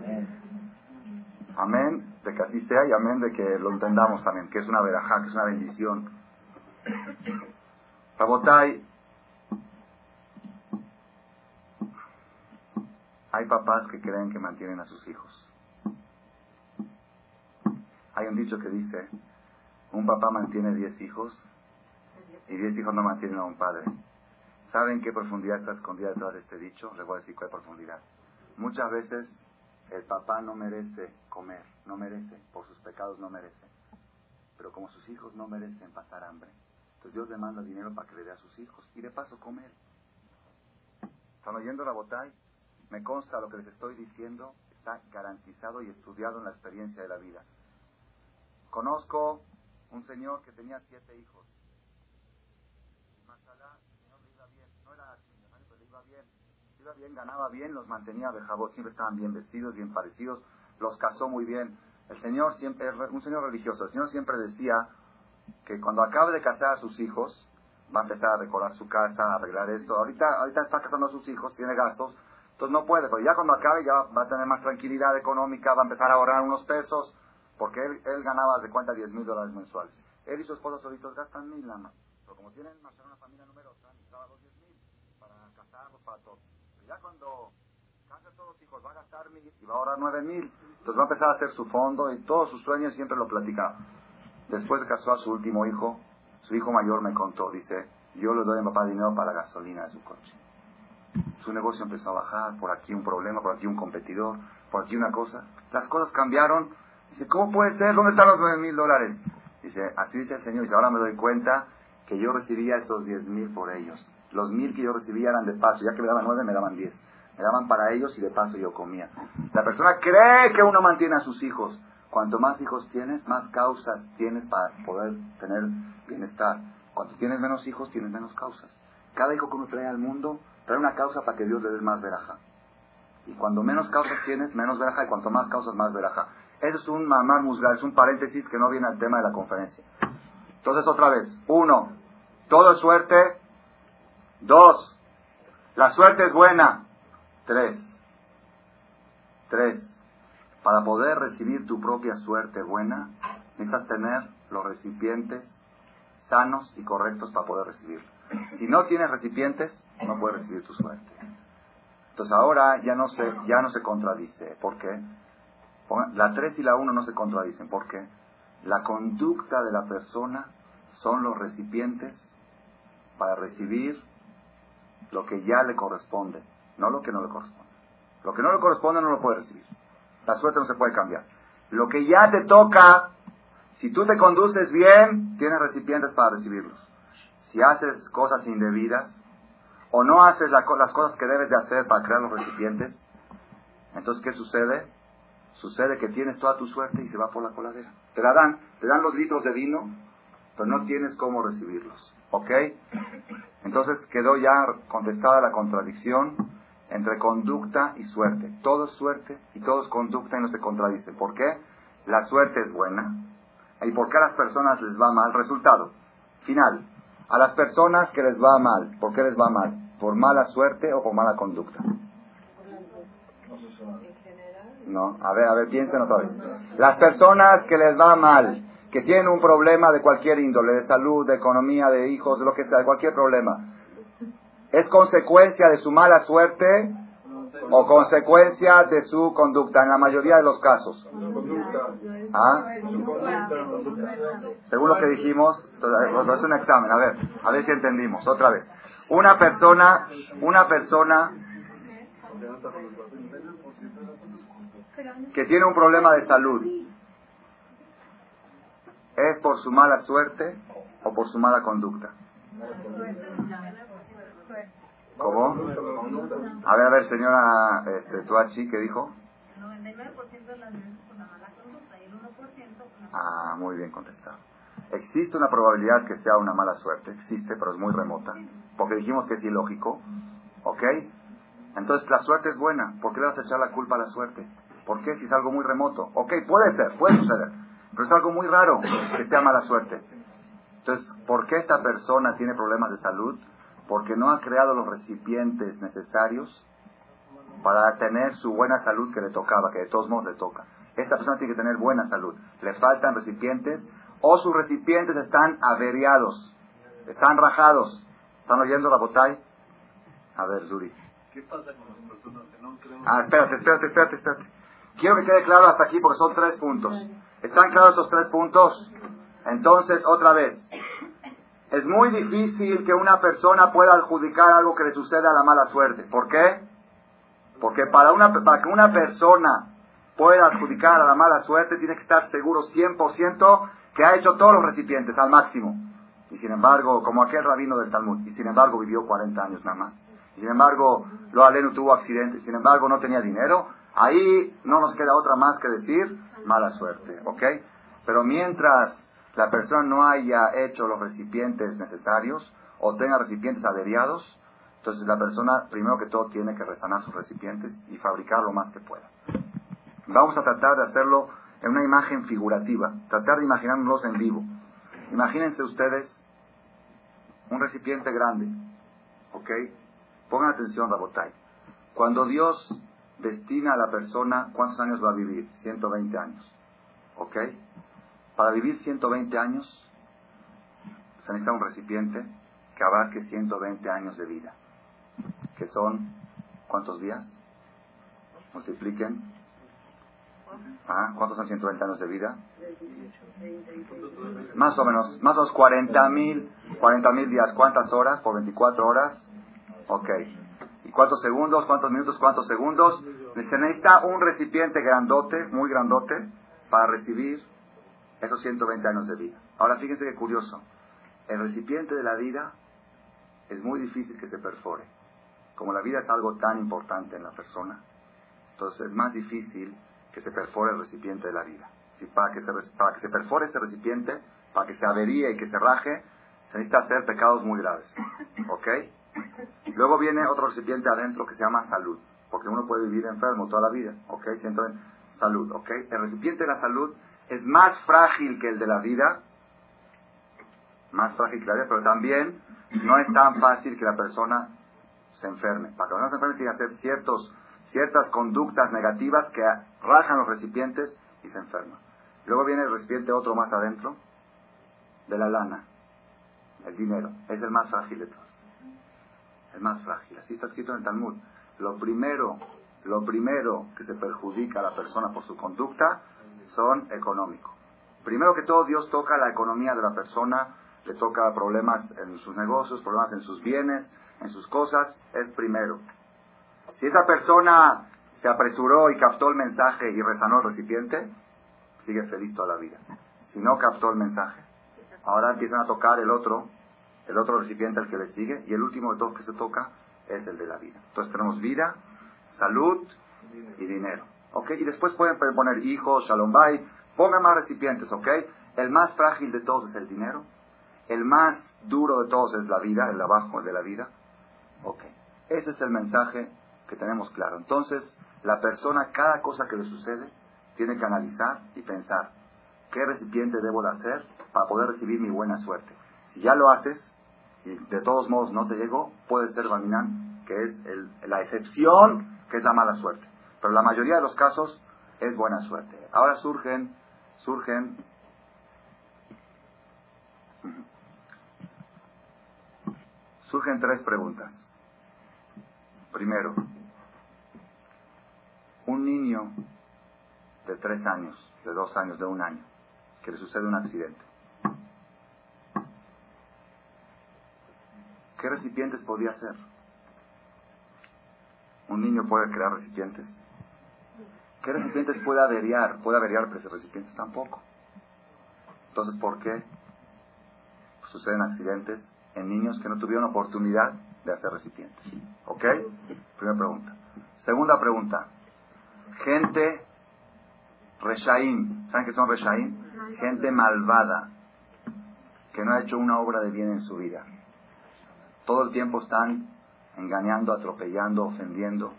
Amén de que así sea y amén de que lo entendamos también, que es una verajá, que es una bendición. Rabotai, hay papás que creen que mantienen a sus hijos. Hay un dicho que dice, un papá mantiene diez hijos y diez hijos no mantienen a un padre. ¿Saben qué profundidad está escondida detrás de este dicho? Les voy a decir cuál profundidad. Muchas veces el papá no merece comer, no merece, por sus pecados no merece. Pero como sus hijos no merecen pasar hambre, entonces Dios le manda dinero para que le dé a sus hijos y de paso comer. ¿Están oyendo, Rabotai? Me consta lo que les estoy diciendo, está garantizado y estudiado en la experiencia de la vida. Conozco un señor que tenía siete hijos. Mashallah, el señor le iba bien, no era millonario, pero le iba bien. Le iba bien, ganaba bien, los mantenía de jabot, siempre estaban bien vestidos, bien parecidos, los casó muy bien. El señor siempre, un señor religioso, el señor siempre decía que cuando acabe de casar a sus hijos, va a empezar a decorar su casa, a arreglar esto. Ahorita, ahorita está casando a sus hijos, tiene gastos, entonces no puede, pero ya cuando acabe ya va a tener más tranquilidad económica, va a empezar a ahorrar unos pesos, porque él, él ganaba de cuenta diez mil dólares mensuales. Él y su esposa solitos gastan mil nada más. Pero como tienen más una familia numerosa, necesitaba los diez mil para casarlos, para todo. Pero ya cuando case a todos los hijos, va a gastar mil y va a ahorrar nueve mil. Entonces va a empezar a hacer su fondo y todos sus sueños siempre lo platicaba. Después de casó a su último hijo, su hijo mayor me contó, dice, yo le doy a mi papá dinero para la gasolina de su coche. Su negocio empezó a bajar, por aquí un problema, por aquí un competidor, por aquí una cosa. Las cosas cambiaron. Dice, ¿cómo puede ser? ¿Dónde están los nueve mil dólares? Dice, así dice el Señor. Dice, ahora me doy cuenta que yo recibía esos diez mil por ellos. Los mil que yo recibía eran de paso. Ya que me daban nueve, me daban diez. Me daban para ellos y de paso yo comía. La persona cree que uno mantiene a sus hijos. Cuanto más hijos tienes, más causas tienes para poder tener bienestar. Cuando tienes menos hijos, tienes menos causas. Cada hijo que uno trae al mundo, trae una causa para que Dios le dé más veraja. Y cuando menos causas tienes, menos veraja. Y cuanto más causas, más veraja. Eso es un mamar musgar, es un paréntesis que no viene al tema de la conferencia. Entonces, otra vez. Uno, todo es suerte. Dos, la suerte es buena. Tres, tres, para poder recibir tu propia suerte buena, necesitas tener los recipientes sanos y correctos para poder recibirlo. Si no tienes recipientes, no puedes recibir tu suerte. Entonces ahora ya no se, ya no se contradice. ¿Por qué? La tres y la uno no se contradicen. ¿Por qué? La conducta de la persona son los recipientes para recibir lo que ya le corresponde, no lo que no le corresponde. Lo que no le corresponde no lo puede recibir. La suerte no se puede cambiar. Lo que ya te toca, si tú te conduces bien, tienes recipientes para recibirlos. Si haces cosas indebidas o no haces la, las cosas que debes de hacer para crear los recipientes, entonces ¿qué sucede? Sucede que tienes toda tu suerte y se va por la coladera. Te la dan, te dan los litros de vino, pero no tienes cómo recibirlos. ¿Ok? Entonces quedó ya contestada la contradicción entre conducta y suerte. Todo es suerte y todo es conducta y no se contradice. ¿Por qué? La suerte es buena. ¿Y por qué a las personas les va mal? Resultado final. A las personas que les va mal, ¿por qué les va mal? ¿Por mala suerte o por mala conducta? No, a ver, a ver, piensen otra vez. Las personas que les va mal, que tienen un problema de cualquier índole, de salud, de economía, de hijos, de lo que sea, de cualquier problema, ¿es consecuencia de su mala suerte o consecuencia de su conducta? En la mayoría de los casos. ¿Ah? Según lo que dijimos, os hace un examen, a ver, a ver si entendimos, otra vez. Una persona, una persona que tiene un problema de salud, ¿es por su mala suerte o por su mala conducta? ¿Cómo? A ver, a ver, señora este, Tuachi, ¿qué dijo? El noventa y nueve por ciento de las veces por la mala conducta y el uno por ciento por la... Ah, muy bien contestado. Existe una probabilidad que sea una mala suerte, existe, pero es muy remota, porque dijimos que es ilógico, ¿ok? Entonces la suerte es buena, ¿por qué le vas a echar la culpa a la suerte? ¿Por qué? Si es algo muy remoto. Ok, puede ser, puede suceder, pero es algo muy raro que sea mala suerte. Entonces, ¿por qué esta persona tiene problemas de salud? Porque no ha creado los recipientes necesarios para tener su buena salud que le tocaba, que de todos modos le toca. Esta persona tiene que tener buena salud. Le faltan recipientes o sus recipientes están averiados, están rajados. ¿Están oyendo, Rabotay? A ver, Zuri. ¿Qué pasa con las personas que no creen? Ah, espérate, espérate, espérate, espérate. Quiero que quede claro hasta aquí porque son tres puntos. ¿Están claros estos tres puntos? Entonces, otra vez. Es muy difícil que una persona pueda adjudicar algo que le suceda a la mala suerte. ¿Por qué? Porque para, una, para que una persona pueda adjudicar a la mala suerte, tiene que estar seguro cien por ciento que ha hecho todos los recipientes al máximo. Y sin embargo, como aquel rabino del Talmud, y sin embargo vivió cuarenta años nada más. Y sin embargo, Lo Alenu tuvo accidente, y sin embargo no tenía dinero. Ahí no nos queda otra más que decir mala suerte, ¿ok? Pero mientras la persona no haya hecho los recipientes necesarios o tenga recipientes averiados, entonces la persona primero que todo tiene que resanar sus recipientes y fabricar lo más que pueda. Vamos a tratar de hacerlo en una imagen figurativa, tratar de imaginárnoslos en vivo. Imagínense ustedes un recipiente grande, ¿ok? Pongan atención, Rabotay. Cuando Dios destina a la persona, ¿cuántos años va a vivir? ciento veinte años, ¿ok? Para vivir ciento veinte años, se necesita un recipiente que abarque ciento veinte años de vida, que son, ¿cuántos días? Multipliquen. ¿Ah? ¿Cuántos son ciento veinte años de vida? Más o menos, más o menos cuarenta mil días. ¿Cuántas horas? Por veinticuatro horas. Ok. ¿Y cuántos segundos? ¿Cuántos minutos? ¿Cuántos segundos? Se necesita un recipiente grandote, muy grandote, para recibir esos ciento veinte años de vida. Ahora fíjense qué curioso. El recipiente de la vida es muy difícil que se perfore. Como la vida es algo tan importante en la persona, entonces es más difícil que se perfore el recipiente de la vida. Si para, que se, para que se perfore ese recipiente, para que se averíe y que se raje, se necesita hacer pecados muy graves. ¿Ok? Luego viene otro recipiente adentro que se llama salud, porque uno puede vivir enfermo toda la vida. ¿Ok? Entonces, salud. ¿Ok? El recipiente de la salud es más frágil que el de la vida, más frágil que la vida, pero también no es tan fácil que la persona se enferme. Para que la persona se enferme tiene que hacer ciertos, ciertas conductas negativas que rajan los recipientes y se enferma. Luego viene el recipiente otro más adentro, de la lana, el dinero. Es el más frágil de todos. El más frágil. Así está escrito en el Talmud. Lo primero, lo primero que se perjudica a la persona por su conducta son económicos. Primero que todo, Dios toca la economía de la persona, le toca problemas en sus negocios, problemas en sus bienes, en sus cosas, es primero. Si esa persona se apresuró y captó el mensaje y resanó el recipiente, sigue feliz toda la vida. Si no captó el mensaje, ahora empiezan a tocar el otro, el otro recipiente al que le sigue, y el último de todos que se toca es el de la vida. Entonces tenemos vida, salud y dinero. ¿Ok? Y después pueden poner hijos, shalom bay, pongan más recipientes, ¿ok? El más frágil de todos es el dinero, el más duro de todos es la vida, el de abajo, el de la vida. Ok. Ese es el mensaje que tenemos claro. Entonces, la persona, cada cosa que le sucede, tiene que analizar y pensar, ¿qué recipiente debo de hacer para poder recibir mi buena suerte? Si ya lo haces, y de todos modos no te llegó, puede ser Baminán, que es el, la excepción, que es la mala suerte. Pero la mayoría de los casos es buena suerte. Ahora surgen, surgen, surgen tres preguntas. Primero, un niño de tres años, de dos años, de un año, que le sucede un accidente. ¿Qué recipientes podía hacer? ¿Un niño puede crear recipientes? ¿Qué recipientes puede averiar? ¿Puede averiar ese recipientes? Tampoco. Entonces, ¿por qué suceden accidentes en niños que no tuvieron oportunidad de hacer recipientes? ¿Ok? Primera pregunta. Segunda pregunta. Gente reshaim. ¿Saben qué son reshaim? Gente malvada, que no ha hecho una obra de bien en su vida. Todo el tiempo están engañando, atropellando, ofendiendo.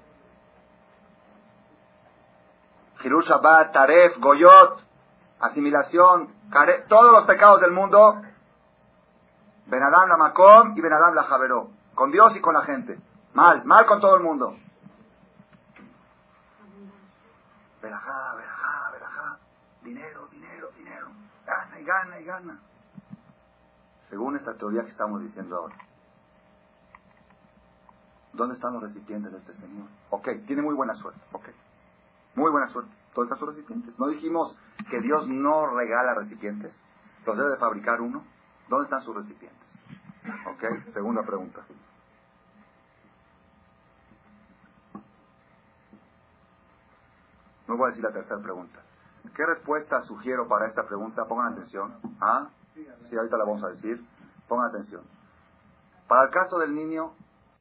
Hirul Shabbat, Taref, Goyot, asimilación, care, todos los pecados del mundo Ben Adam la Makom y Ben Adam la Javeró. Con Dios y con la gente. Mal, mal con todo el mundo. Verajá, verajá, verajá. Dinero, dinero, dinero. Gana y gana y gana. Según esta teoría que estamos diciendo ahora. ¿Dónde están los recipientes de este señor? Ok, tiene muy buena suerte. Ok. Muy buena suerte. ¿Dónde están sus recipientes? ¿No dijimos que Dios no regala recipientes? ¿Los debe de fabricar uno? ¿Dónde están sus recipientes? Ok, segunda pregunta. No voy a decir la tercera pregunta. ¿Qué respuesta sugiero para esta pregunta? Pongan atención. ¿Ah? Sí, ahorita la vamos a decir. Pongan atención. Para el caso del niño,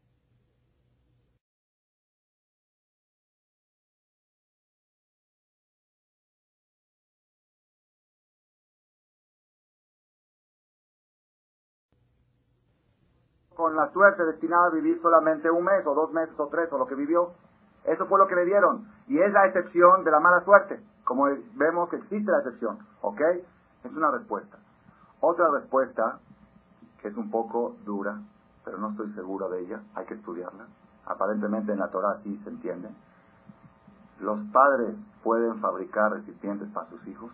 con la suerte destinada a vivir solamente un mes, o dos meses, o tres, o lo que vivió. Eso fue lo que le dieron. Y es la excepción de la mala suerte. Como vemos que existe la excepción. ¿Ok? Es una respuesta. Otra respuesta, que es un poco dura, pero no estoy seguro de ella. Hay que estudiarla. Aparentemente en la Torah sí se entiende. ¿Los padres pueden fabricar recipientes para sus hijos?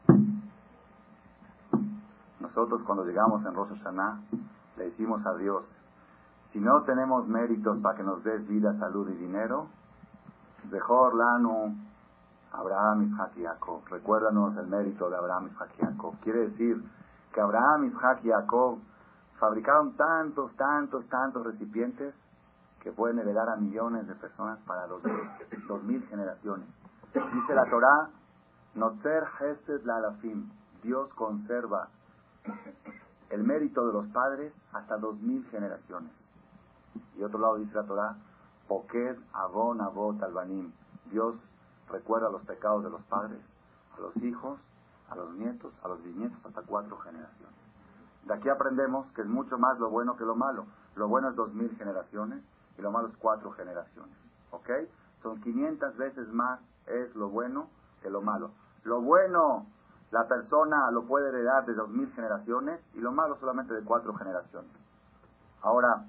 Nosotros cuando llegamos en Rosh Hashanah, le decimos a Dios, si no tenemos méritos para que nos des vida, salud y dinero, Bejor Lanu, Abraham, Isaac y Jacob. Recuérdanos el mérito de Abraham, Isaac y Jacob. Quiere decir que Abraham, Isaac y Jacob fabricaron tantos, tantos, tantos recipientes que pueden heredar a millones de personas para los dos mil generaciones. Dice la Torah, Notzer Hesed la Alafim. Dios conserva el mérito de los padres hasta dos mil generaciones. Y otro lado dice la Torah, Poked Avon Avot Albanim. Dios recuerda los pecados de los padres, a los hijos, a los nietos, a los bisnietos, hasta cuatro generaciones. De aquí aprendemos que es mucho más lo bueno que lo malo. Lo bueno es dos mil generaciones y lo malo es cuatro generaciones. ¿Ok? Son quinientas veces más es lo bueno que lo malo. Lo bueno, la persona lo puede heredar de dos mil generaciones y lo malo solamente de cuatro generaciones. Ahora,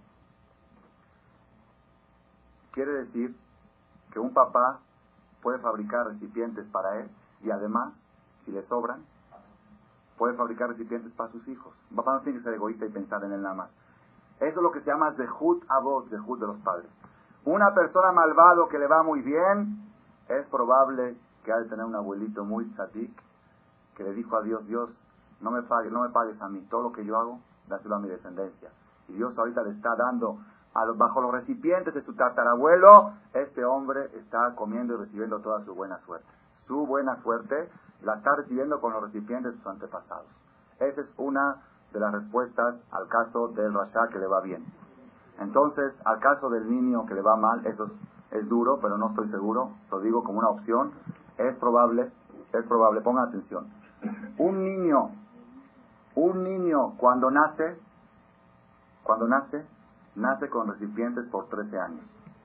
quiere decir que un papá puede fabricar recipientes para él y además, si le sobran, puede fabricar recipientes para sus hijos. Un papá no tiene que ser egoísta y pensar en él nada más. Eso es lo que se llama Zehut Avot, Zehut de los padres. Una persona malvado que le va muy bien, es probable que ha de tener un abuelito muy tzadik, que le dijo a Dios, Dios, no me pagues, no me pagues a mí, todo lo que yo hago, dáselo a mi descendencia. Y Dios ahorita le está dando, a los, bajo los recipientes de su tatarabuelo, este hombre está comiendo y recibiendo toda su buena suerte. Su buena suerte la está recibiendo con los recipientes de sus antepasados. Esa es una de las respuestas al caso del Rasha que le va bien. Entonces, al caso del niño que le va mal, eso es, es duro, pero no estoy seguro, lo digo como una opción, es probable, es probable, pongan atención. Un niño, un niño cuando nace, cuando nace, nace con recipientes por trece años.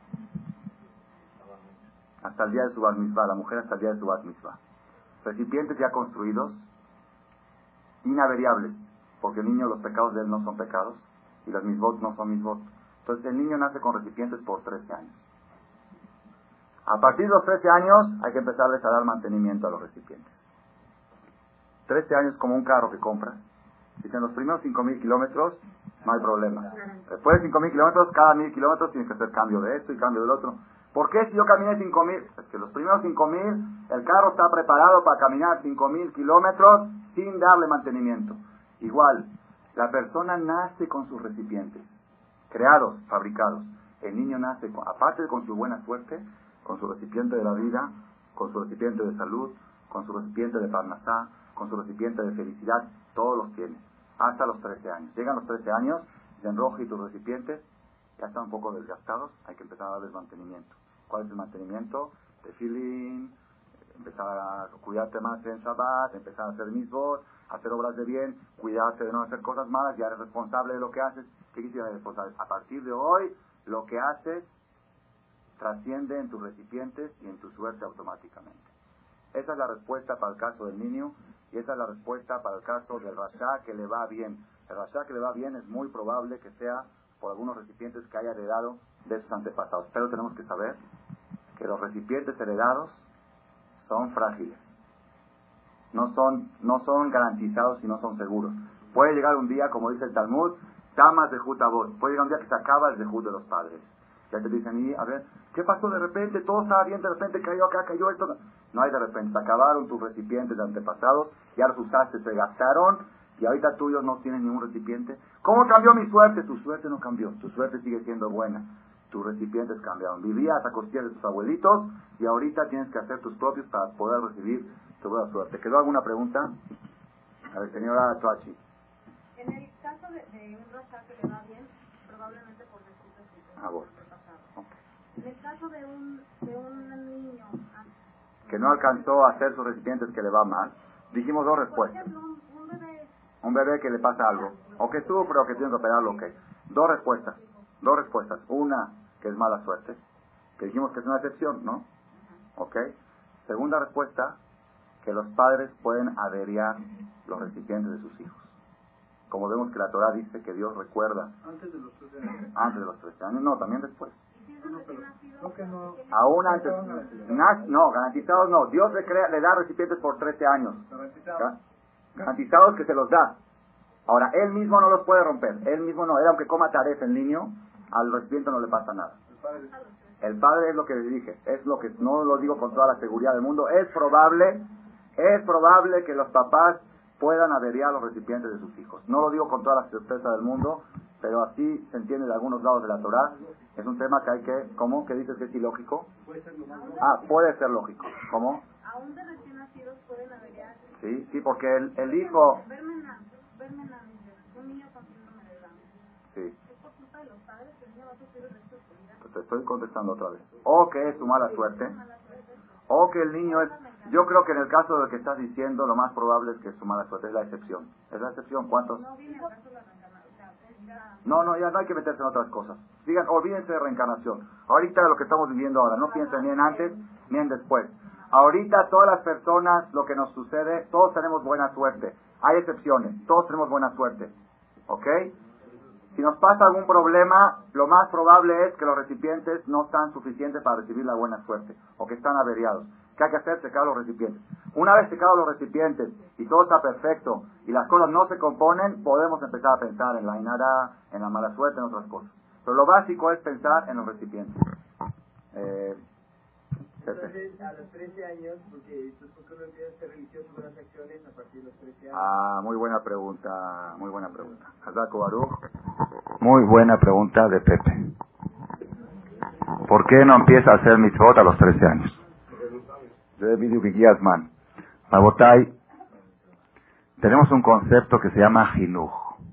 Hasta el día de su bar mitzvah, la mujer hasta el día de su bar mitzvah. Recipientes ya construidos, inaveriables, porque el niño, los pecados de él no son pecados, y las misbot no son misbot. Entonces el niño nace con recipientes por trece años. A partir de los trece años hay que empezarles a dar mantenimiento a los recipientes. trece años como un carro que compras. Dicen, los primeros cinco mil kilómetros no hay problema. Después de cinco mil kilómetros, cada mil kilómetros tienes que hacer cambio de esto y cambio del otro. ¿Por qué si yo caminé cinco mil? Es que los primeros cinco mil, el carro está preparado para caminar cinco mil kilómetros sin darle mantenimiento. Igual, la persona nace con sus recipientes, creados, fabricados. El niño nace, con, aparte de con su buena suerte, con su recipiente de la vida, con su recipiente de salud, con su recipiente de parnasá, con su recipiente de felicidad, todos los tiene, hasta los trece años. Llegan los trece años, dicen, Roji, tus recipientes ya están un poco desgastados, hay que empezar a darles mantenimiento. ¿Cuál es el mantenimiento? Tefilín, empezar a cuidarte más en Shabbat, empezar a hacer misbot, hacer obras de bien, cuidarte de no hacer cosas malas, ya eres responsable de lo que haces. ¿Qué quisiera responsable? A partir de hoy, lo que haces trasciende en tus recipientes y en tu suerte automáticamente. Esa es la respuesta para el caso del niño y esa es la respuesta para el caso del Rasha que le va bien. El rasha que le va bien es muy probable que sea por algunos recipientes que haya heredado de sus antepasados. Pero tenemos que saber que los recipientes heredados son frágiles. No son, no son garantizados y no son seguros. Puede llegar un día, como dice el Talmud, tamas de Jutabot. Puede llegar un día que se acaba el zehut de los padres. Ya te dicen, y a ver, ¿qué pasó de repente? Todo estaba bien, de repente cayó acá, cayó esto. No hay de repente, se acabaron tus recipientes de antepasados, ya los usaste, se gastaron, y ahorita tuyos no tienen ningún recipiente. ¿Cómo cambió mi suerte? Tu suerte no cambió, tu suerte sigue siendo buena. Tus recipientes cambiaron. Vivías a costillas de tus abuelitos, y ahorita tienes que hacer tus propios para poder recibir tu buena suerte. ¿Quedó alguna pregunta? A ver, señora Toachi. En el caso de, de un rasha que le va bien, probablemente por descuento. Ah, vos. En el caso de un, de un niño que no alcanzó a hacer sus recipientes que le va mal, dijimos dos respuestas. Por ejemplo, un, un bebé. Un bebé que le pasa algo, o que sufre o que tiene que operarlo, ok. Dos respuestas, dos respuestas. Una, que es mala suerte, que dijimos que es una excepción, ¿no? Ok. Segunda respuesta, que los padres pueden averiar los recipientes de sus hijos. Como vemos que la Torah dice que Dios recuerda. Antes de los trece años. Antes de los trece años, no, también después. No, pero, no que no. Aún antes, no, garantizados no. Dios le, crea, le da recipientes por trece años. Garantizados. Garantizados que se los da. Ahora, él mismo no los puede romper. Él mismo no. Él, aunque coma taref el niño, al recipiente no le pasa nada. El padre es lo que les dije. Es lo que, no lo digo con toda la seguridad del mundo. Es probable, es probable que los papás puedan averiar los recipientes de sus hijos. No lo digo con toda la certeza del mundo, pero así se entiende de algunos lados de la Torah. Es un tema que hay que, ¿cómo? ¿Qué dices que es ilógico? Ah, puede ser lógico. ¿Cómo? Aún de recién nacidos pueden averiar. Sí, sí, porque el, el hijo... Un niño con síndrome de Down. Sí. Es por culpa de los padres que el niño va a sufrir el resto de su vida. Pues te estoy contestando otra vez. O que es su mala suerte, o que el niño es... Yo creo que en el caso de lo que estás diciendo, lo más probable es que es su mala suerte. Es la excepción. Es la excepción. ¿Cuántos? No viene el caso de la reencarnación. No, no, ya no hay que meterse en otras cosas. Sigan, olvídense de reencarnación. Ahorita lo que estamos viviendo ahora, no piensen ni en antes ni en después. Ahorita todas las personas, lo que nos sucede, todos tenemos buena suerte. Hay excepciones, todos tenemos buena suerte. ¿Ok? Si nos pasa algún problema, lo más probable es que los recipientes no están suficientes para recibir la buena suerte, o que están averiados. ¿Qué hay que hacer? Checar los recipientes. Una vez checados los recipientes y todo está perfecto y las cosas no se componen, podemos empezar a pensar en la inara, en la mala suerte, en otras cosas. Pero lo básico es pensar en los recipientes. Eh, Entonces, a los trece años, porque ¿por qué no empieza a ser religioso con las acciones a partir de los trece años? Ah, muy buena pregunta, muy buena pregunta. Hazako Baruch. Muy buena pregunta de Pepe. ¿Por qué no empieza a hacer mitzvot a los trece años? De video que guías man. Mabotay, tenemos un concepto que se llama jinuj.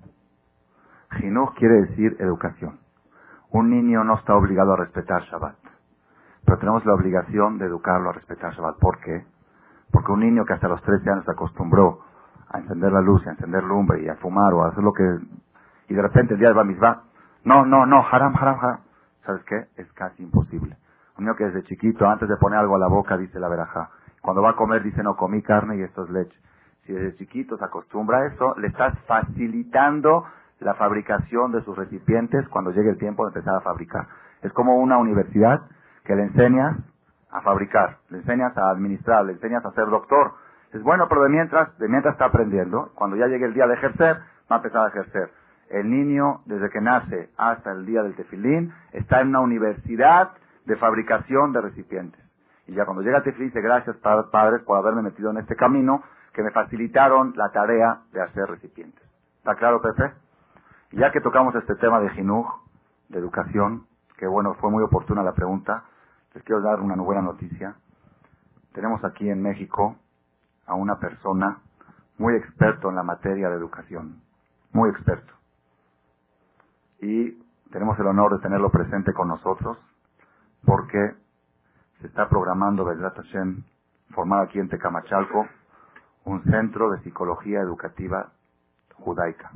Jinuj quiere decir educación. Un niño no está obligado a respetar Shabbat, pero tenemos la obligación de educarlo a respetar Shabbat. ¿Por qué? Porque un niño que hasta los trece años se acostumbró a encender la luz, a encender lumbre y a fumar o a hacer lo que... y de repente el día de Bar Mitzvah, no, no, no, haram, haram, haram. ¿Sabes qué? Es casi imposible. Un niño que desde chiquito, antes de poner algo a la boca, dice la verajá. Cuando va a comer, dice, no, comí carne y esto es leche. Si desde chiquito se acostumbra a eso, le estás facilitando la fabricación de sus recipientes cuando llegue el tiempo de empezar a fabricar. Es como una universidad que le enseñas a fabricar, le enseñas a administrar, le enseñas a ser doctor. Es bueno, pero de mientras, de mientras está aprendiendo, cuando ya llegue el día de ejercer, va a empezar a ejercer. El niño, desde que nace hasta el día del tefilín, está en una universidad de fabricación de recipientes. Y ya cuando llega el tefilín, dice, gracias padres por haberme metido en este camino, que me facilitaron la tarea de hacer recipientes. ¿Está claro, Pepe? Y ya que tocamos este tema de jinuj, de educación, que bueno, fue muy oportuna la pregunta, les quiero dar una buena noticia. Tenemos aquí en México a una persona muy experto en la materia de educación, muy experto. Y tenemos el honor de tenerlo presente con nosotros, porque se está programando, Bezrat Hashem, formar aquí en Tecamachalco, un centro de psicología educativa judaica.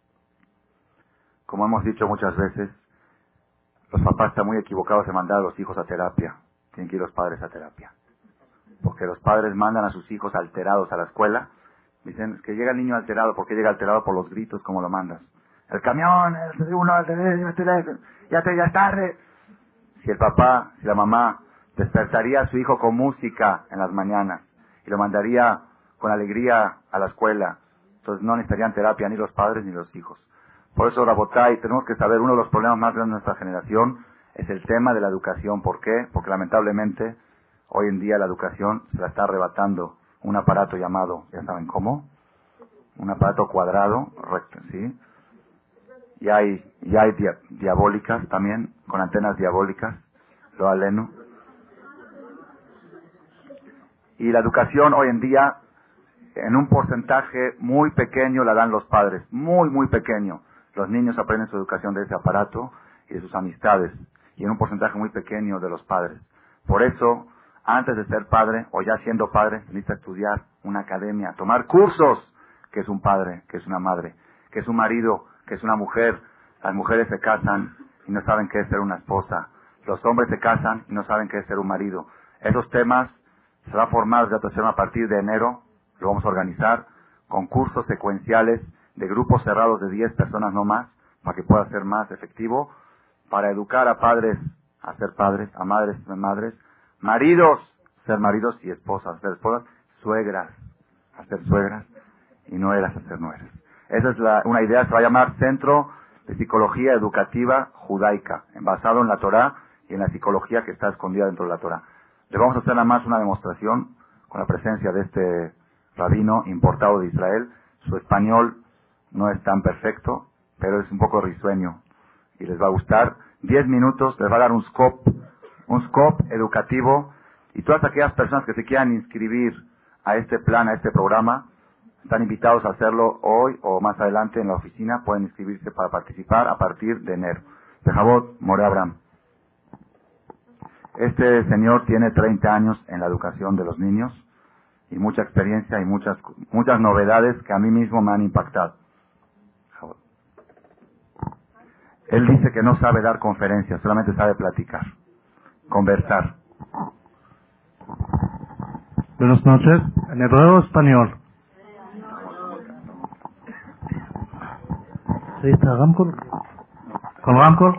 Como hemos dicho muchas veces, los papás están muy equivocados en mandar a los hijos a terapia. Tienen que ir los padres a terapia. Porque los padres mandan a sus hijos alterados a la escuela Dicen que llega el niño alterado. ¿Por qué llega alterado? Por los gritos, como lo mandas. El camión, el uno, el teléfono, ya te, ya es tarde. Si el papá, si la mamá despertaría a su hijo con música en las mañanas y lo mandaría con alegría a la escuela, entonces no necesitarían terapia ni los padres ni los hijos. Por eso, Rabotay, tenemos que saber, uno de los problemas más grandes de nuestra generación es el tema de la educación. ¿Por qué? Porque lamentablemente hoy en día la educación se la está arrebatando un aparato llamado, ¿ya saben cómo? Un aparato cuadrado, recto, ¿sí? Y hay, y hay dia, diabólicas también, con antenas diabólicas, lo aleno. Y la educación hoy en día, en un porcentaje muy pequeño la dan los padres, muy, muy pequeño. Los niños aprenden su educación de ese aparato y de sus amistades, y en un porcentaje muy pequeño de los padres. Por eso, antes de ser padre, o ya siendo padre, necesita estudiar una academia, tomar cursos, que es un padre, que es una madre, que es un marido, que es una mujer. Las mujeres se casan y no saben qué es ser una esposa. Los hombres se casan y no saben qué es ser un marido. Esos temas se va a formar de atención a partir de enero. Lo vamos a organizar con cursos secuenciales de grupos cerrados de diez personas no más, para que pueda ser más efectivo, para educar a padres a ser padres, a madres a ser madres, maridos ser maridos y esposas a ser esposas, suegras a ser suegras y nueras a ser nueras. Esa es la, una idea, se va a llamar Centro de Psicología Educativa Judaica, basado en la Torá y en la psicología que está escondida dentro de la Torá. Le vamos a hacer nada más una demostración con la presencia de este rabino importado de Israel. Su español no es tan perfecto, pero es un poco risueño y les va a gustar. Diez minutos, les va a dar un scope, un scope educativo, y todas aquellas personas que se quieran inscribir a este plan, a este programa, están invitados a hacerlo hoy o más adelante en la oficina. Pueden inscribirse para participar a partir de enero. Bejabot More Abraham. Este señor tiene treinta años en la educación de los niños y mucha experiencia y muchas muchas novedades que a mí mismo me han impactado. Él dice que no sabe dar conferencias, solamente sabe platicar, conversar. Buenas noches, en hebreo o español. ¿Sí está Ramcol? ¿Con Ramcol?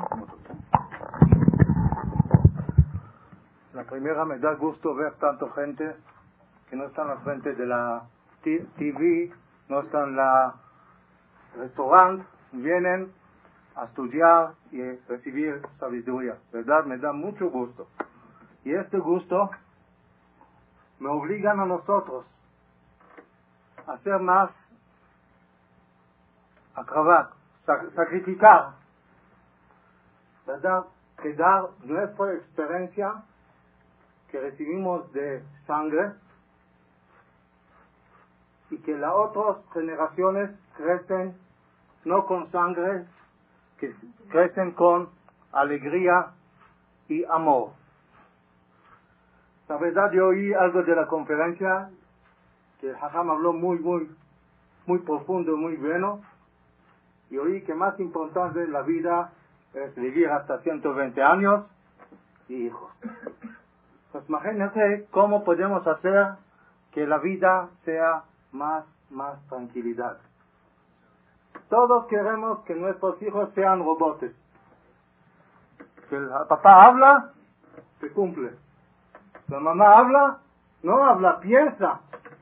La primera, me da gusto ver tanta gente que no están al frente de la T V, no están en la restaurante, vienen a estudiar y recibir sabiduría. ¿Verdad? Me da mucho gusto. Y este gusto me obligan a nosotros a hacer más, a trabajar, sacrificar, ¿verdad? Que dar nuestra experiencia que recibimos de sangre y que las otras generaciones crecen no con sangre, que crecen con alegría y amor. La verdad, yo oí algo de la conferencia que el Jajam habló muy, muy, muy profundo, muy bueno, y oí que más importante en la vida es vivir hasta ciento veinte años y hijos. Pues imagínense cómo podemos hacer que la vida sea más, más tranquilidad. Todos queremos que nuestros hijos sean robots. Que el papá habla, se cumple. La mamá habla, no habla, piensa.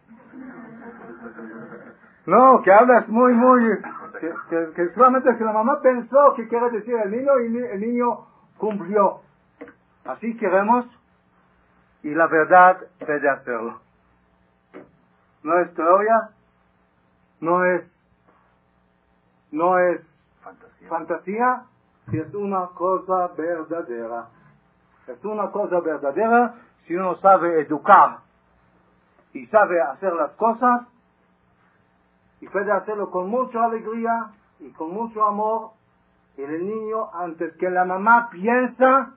No, que habla es muy, muy... Que, que, que solamente si la mamá pensó que quiere decir el niño y el niño cumplió. Así queremos, y la verdad puede hacerlo. No es teoría, no es, no es fantasía, fantasía, si es una cosa verdadera. Es una cosa verdadera si uno sabe educar y sabe hacer las cosas y puede hacerlo con mucha alegría y con mucho amor. Y el niño, antes que la mamá piensa,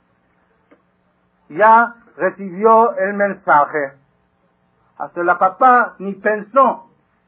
ya recibió el mensaje. Hasta la papá ni pensó.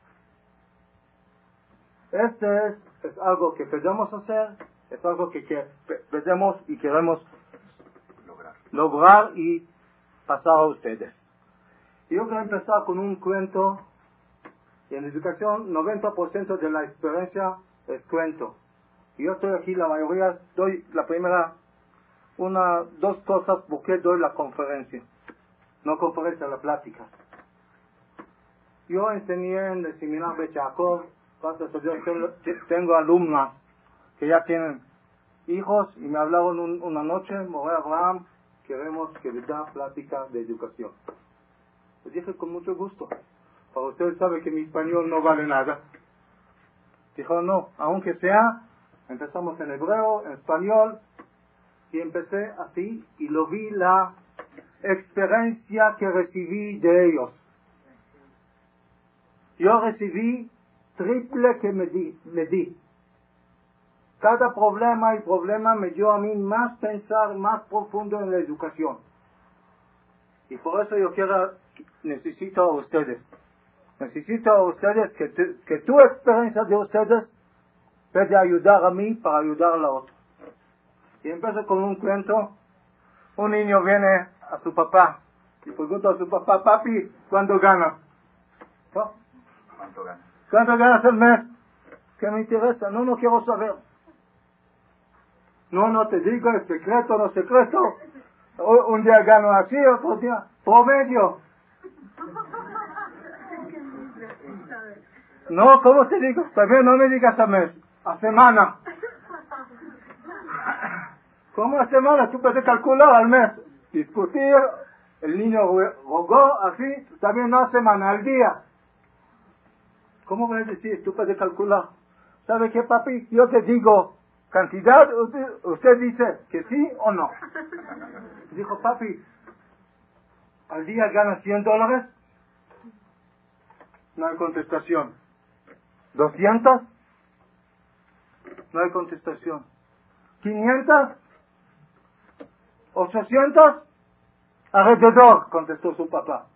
Este es, es algo que podemos hacer, es algo que, que podemos y queremos lograr. lograr y pasar a ustedes. Yo quiero empezar con un cuento Y en la educación, noventa por ciento de la experiencia es cuento. Y yo estoy aquí, la mayoría, doy la primera, una, dos cosas, porque doy la conferencia. No conferencia, las pláticas. Yo enseñé en el seminario de Jacob, gracias a Dios, tengo, tengo alumnas que ya tienen hijos y me hablaron un, una noche, Moré Abraham, queremos que les da plática de educación. Les dije con mucho gusto. Para ustedes saben que mi español no vale nada. Dijo, no, aunque sea, empezamos en hebreo, en español, y empecé así, y lo vi la experiencia que recibí de ellos. Yo recibí triple que me di, me di. Cada problema y problema me dio a mí más pensar, más profundo en la educación. Y por eso yo quiero, necesito a ustedes. Necesito a ustedes que, te, que tu experiencia de ustedes puede ayudar a mí para ayudar a la otra. Y empiezo con un cuento. Un niño viene a su papá y pregunta a su papá, papi, ¿cuánto ganas? ¿No? ¿Cuánto ganas? ¿Cuánto ganas al mes? ¿Qué me interesa? No, no quiero saber. No, no te digo, es secreto, no secreto. Un día gano así, otro día promedio. No, ¿cómo te digo? También no me digas a mes, a semana. ¿Cómo a semana? Tú puedes calcular al mes. Discutir, el niño rogó así, también no a semana, al día. ¿Cómo voy a decir? Tú puedes calcular. ¿Sabe qué, papi? Yo te digo cantidad, usted, usted dice que sí o no. Dijo, papi, al día gana cien dólares. No hay contestación. ¿doscientos? No hay contestación. ¿quinientos? ¿ochocientos? Alrededor, contestó su papá.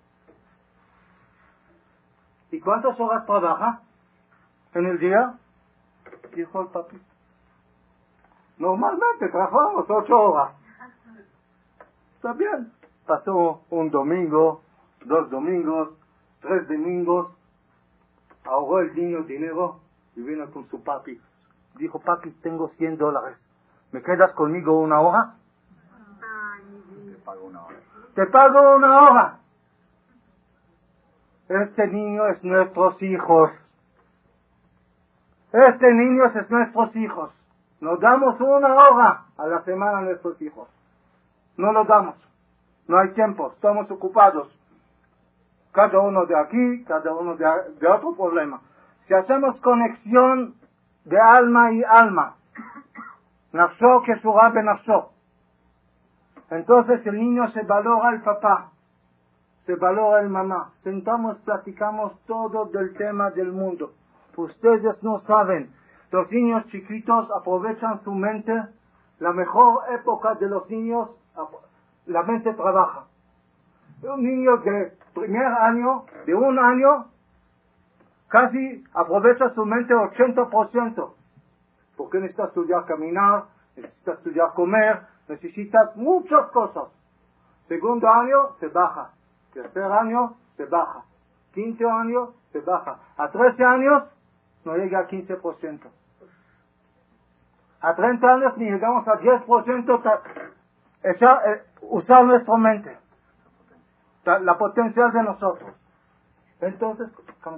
¿Y cuántas horas trabaja en el día? Dijo el papi. Normalmente trabajamos ocho horas. Está bien. Pasó un domingo, dos domingos, tres domingos. Ahorró el niño dinero y vino con su papi. Dijo, papi, tengo cien dólares. ¿Me quedas conmigo una hora? Te pago una hora. Te pago una hora. Este niño es nuestros hijos. Este niño es nuestros hijos. Nos damos una hora a la semana a nuestros hijos. No lo damos. No hay tiempo. Estamos ocupados. Cada uno de aquí, cada uno de, de otro problema. Si hacemos conexión de alma y alma, nafsho que su rabe nafsho, entonces el niño se valora el papá, se valora el mamá. Sentamos, platicamos todo del tema del mundo. Ustedes no saben, los niños chiquitos aprovechan su mente, la mejor época de los niños, la mente trabaja. Un niño de primer año, de un año, casi aprovecha su mente ochenta por ciento. Porque necesita estudiar caminar, necesita estudiar comer, necesita muchas cosas. Segundo año, se baja. Tercer año, se baja. Quinto año, se baja. A trece años, no llega a quince por ciento. A treinta años, ni llegamos a diez por ciento echar, eh, usar nuestra mente. La potencial de nosotros. Entonces,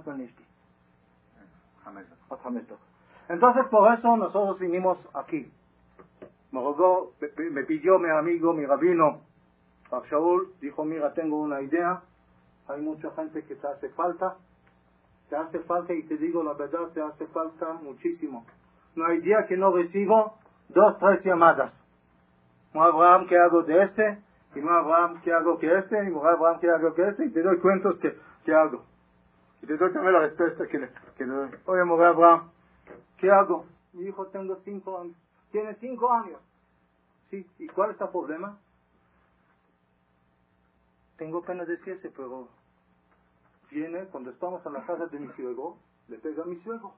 entonces por eso nosotros vinimos aquí. Me rogó, me pidió mi amigo, mi rabino, Rav Shaul, dijo, mira, tengo una idea, hay mucha gente que se hace falta, se hace falta, y te digo la verdad, se hace falta muchísimo. No hay día que no recibo dos, tres llamadas. No, Abraham, ¿qué hago de este? Y no, Abraham, ¿qué hago que este? Y no, Abraham, ¿qué hago que este? Y te doy cuentos que, que hago. Y te doy también la respuesta que le, que le doy. Oye, Moré Abraham, ¿qué hago? Mi hijo tengo cinco años. Tiene cinco años. Sí, ¿y cuál es el problema? Tengo pena decirse, pero viene, cuando estamos en la casa de mi suegro, le pega a mi suegro.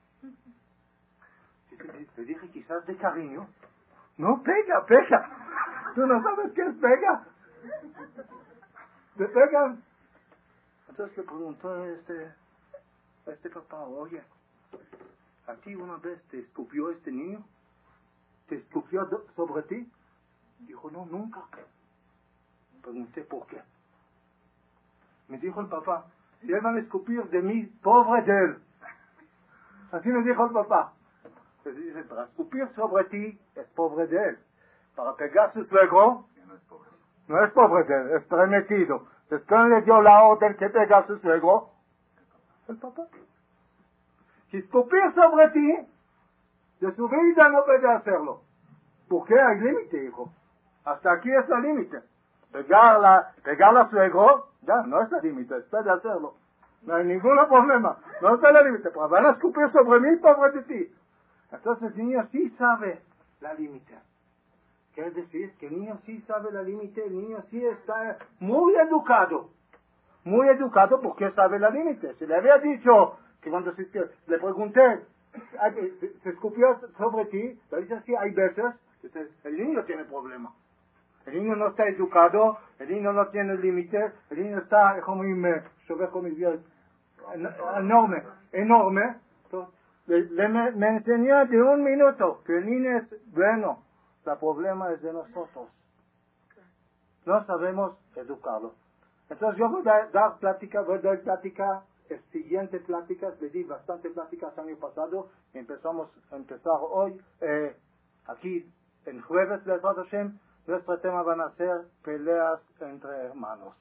Le dije, quizás de cariño. No, pega, pega. Tú no sabes qué es pega. Te pegan. Entonces le preguntó este, este papá, oye, ¿a ti una vez te escupió este niño? ¿Te escupió do- sobre ti? Dijo, no, nunca. Pregunté, ¿por qué? Me dijo el papá, si él va a escupir de mí, pobre de él. Así me dijo el papá. Entonces dice, para escupir sobre ti, es pobre de él. Para pegar a su suegro, no es pobre. no es pobre de él, es prometido. Entonces, ¿quién le dio la orden que pega a su suegro? El papá. Si escupir sobre ti, de su vida no puede hacerlo. Porque hay límite, hijo. Hasta aquí es el límite. Pegarla, pegarla a suegro, ya, no es el límite, es puede hacerlo. No hay ningún problema, no es el límite, pero van a escupir sobre mí, pobre de ti. Entonces el niño sí sabe la límite. Quiere decir que el niño sí sabe la límite, el niño sí está muy educado. Muy educado porque sabe la límite. Si le había dicho que cuando se, le pregunté, se, se escupió sobre ti, le dice así, hay veces, el niño tiene problema. El niño no está educado, el niño no tiene límites, el niño está como un, yo veo como enorme, enorme. Entonces, le, le me, me enseñó de un minuto que el niño es bueno. El problema es de nosotros. No sabemos educarlo. Entonces yo voy a dar, dar plática, voy a dar plática, el siguiente plática, le di bastante pláticas el año pasado, y empezamos a empezar hoy, eh, aquí en jueves de Hashem, nuestro tema van a ser peleas entre hermanos.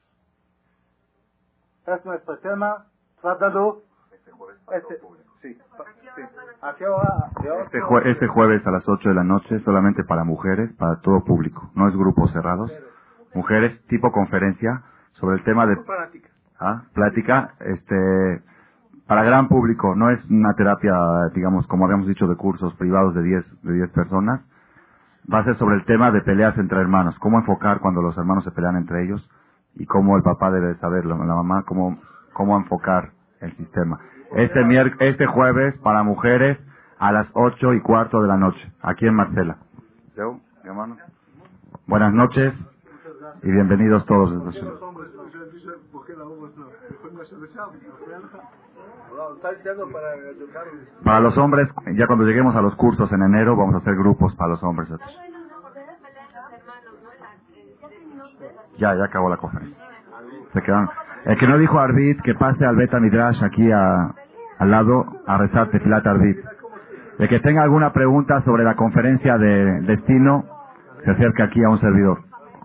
Es nuestro tema, trátalo. Este jueves para Este, todo público. sí, sí. ¿A qué hora? Este, jue- este jueves a las ocho de la noche, solamente para mujeres, para todo público. No es grupos cerrados. Mujeres, tipo conferencia, sobre el tema de Plática. ¿ah? plática, este, para gran público. No es una terapia, digamos, como habíamos dicho, de cursos privados de diez de diez personas. Va a ser sobre el tema de peleas entre hermanos. Cómo enfocar cuando los hermanos se pelean entre ellos y cómo el papá debe saberlo, la mamá, cómo, cómo enfocar el sistema. Este miérc- este jueves para mujeres a las ocho y cuarto de la noche, aquí en Marcela. ¿Yo, mi hermano? Buenas noches y bienvenidos todos. Para los hombres, ya cuando lleguemos a los cursos en enero, vamos a hacer grupos para los hombres. Ya, ya acabó la conferencia. Se quedaron. El que no dijo Arbit, que pase al Beta Midrash aquí a, al lado a rezar Tefilat Arbit. El que tenga alguna pregunta sobre la conferencia de destino, se acerca aquí a un servidor.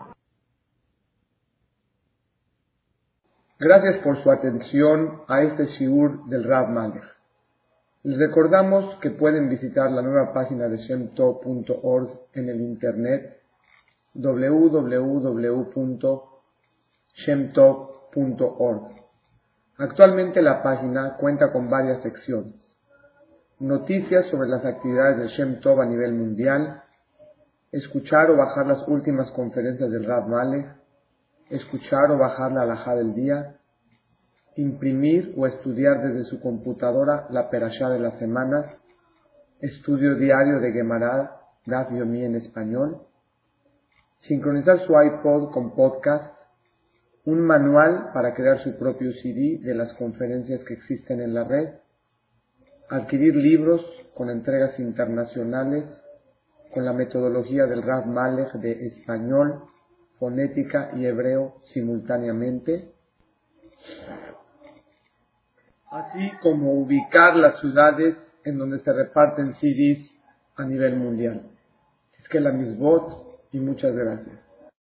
Gracias por su atención a este shiur del Rav Malech. Les recordamos que pueden visitar la nueva página de shem tov punto org en el internet doble u doble u doble u punto shem tov punto org. Actualmente la página cuenta con varias secciones: noticias sobre las actividades de Shem Tov a nivel mundial, escuchar o bajar las últimas conferencias del Rav Malech, escuchar o bajar la halajá del día, imprimir o estudiar desde su computadora la perashá de la semana, estudio diario de Gemara, Daf Yomi en español, sincronizar su iPod con podcast, un manual para crear su propio C D de las conferencias que existen en la red, adquirir libros con entregas internacionales con la metodología del Rav Malech de español, fonética y hebreo simultáneamente, así como ubicar las ciudades en donde se reparten C Ds a nivel mundial. Es que la misbot y muchas gracias.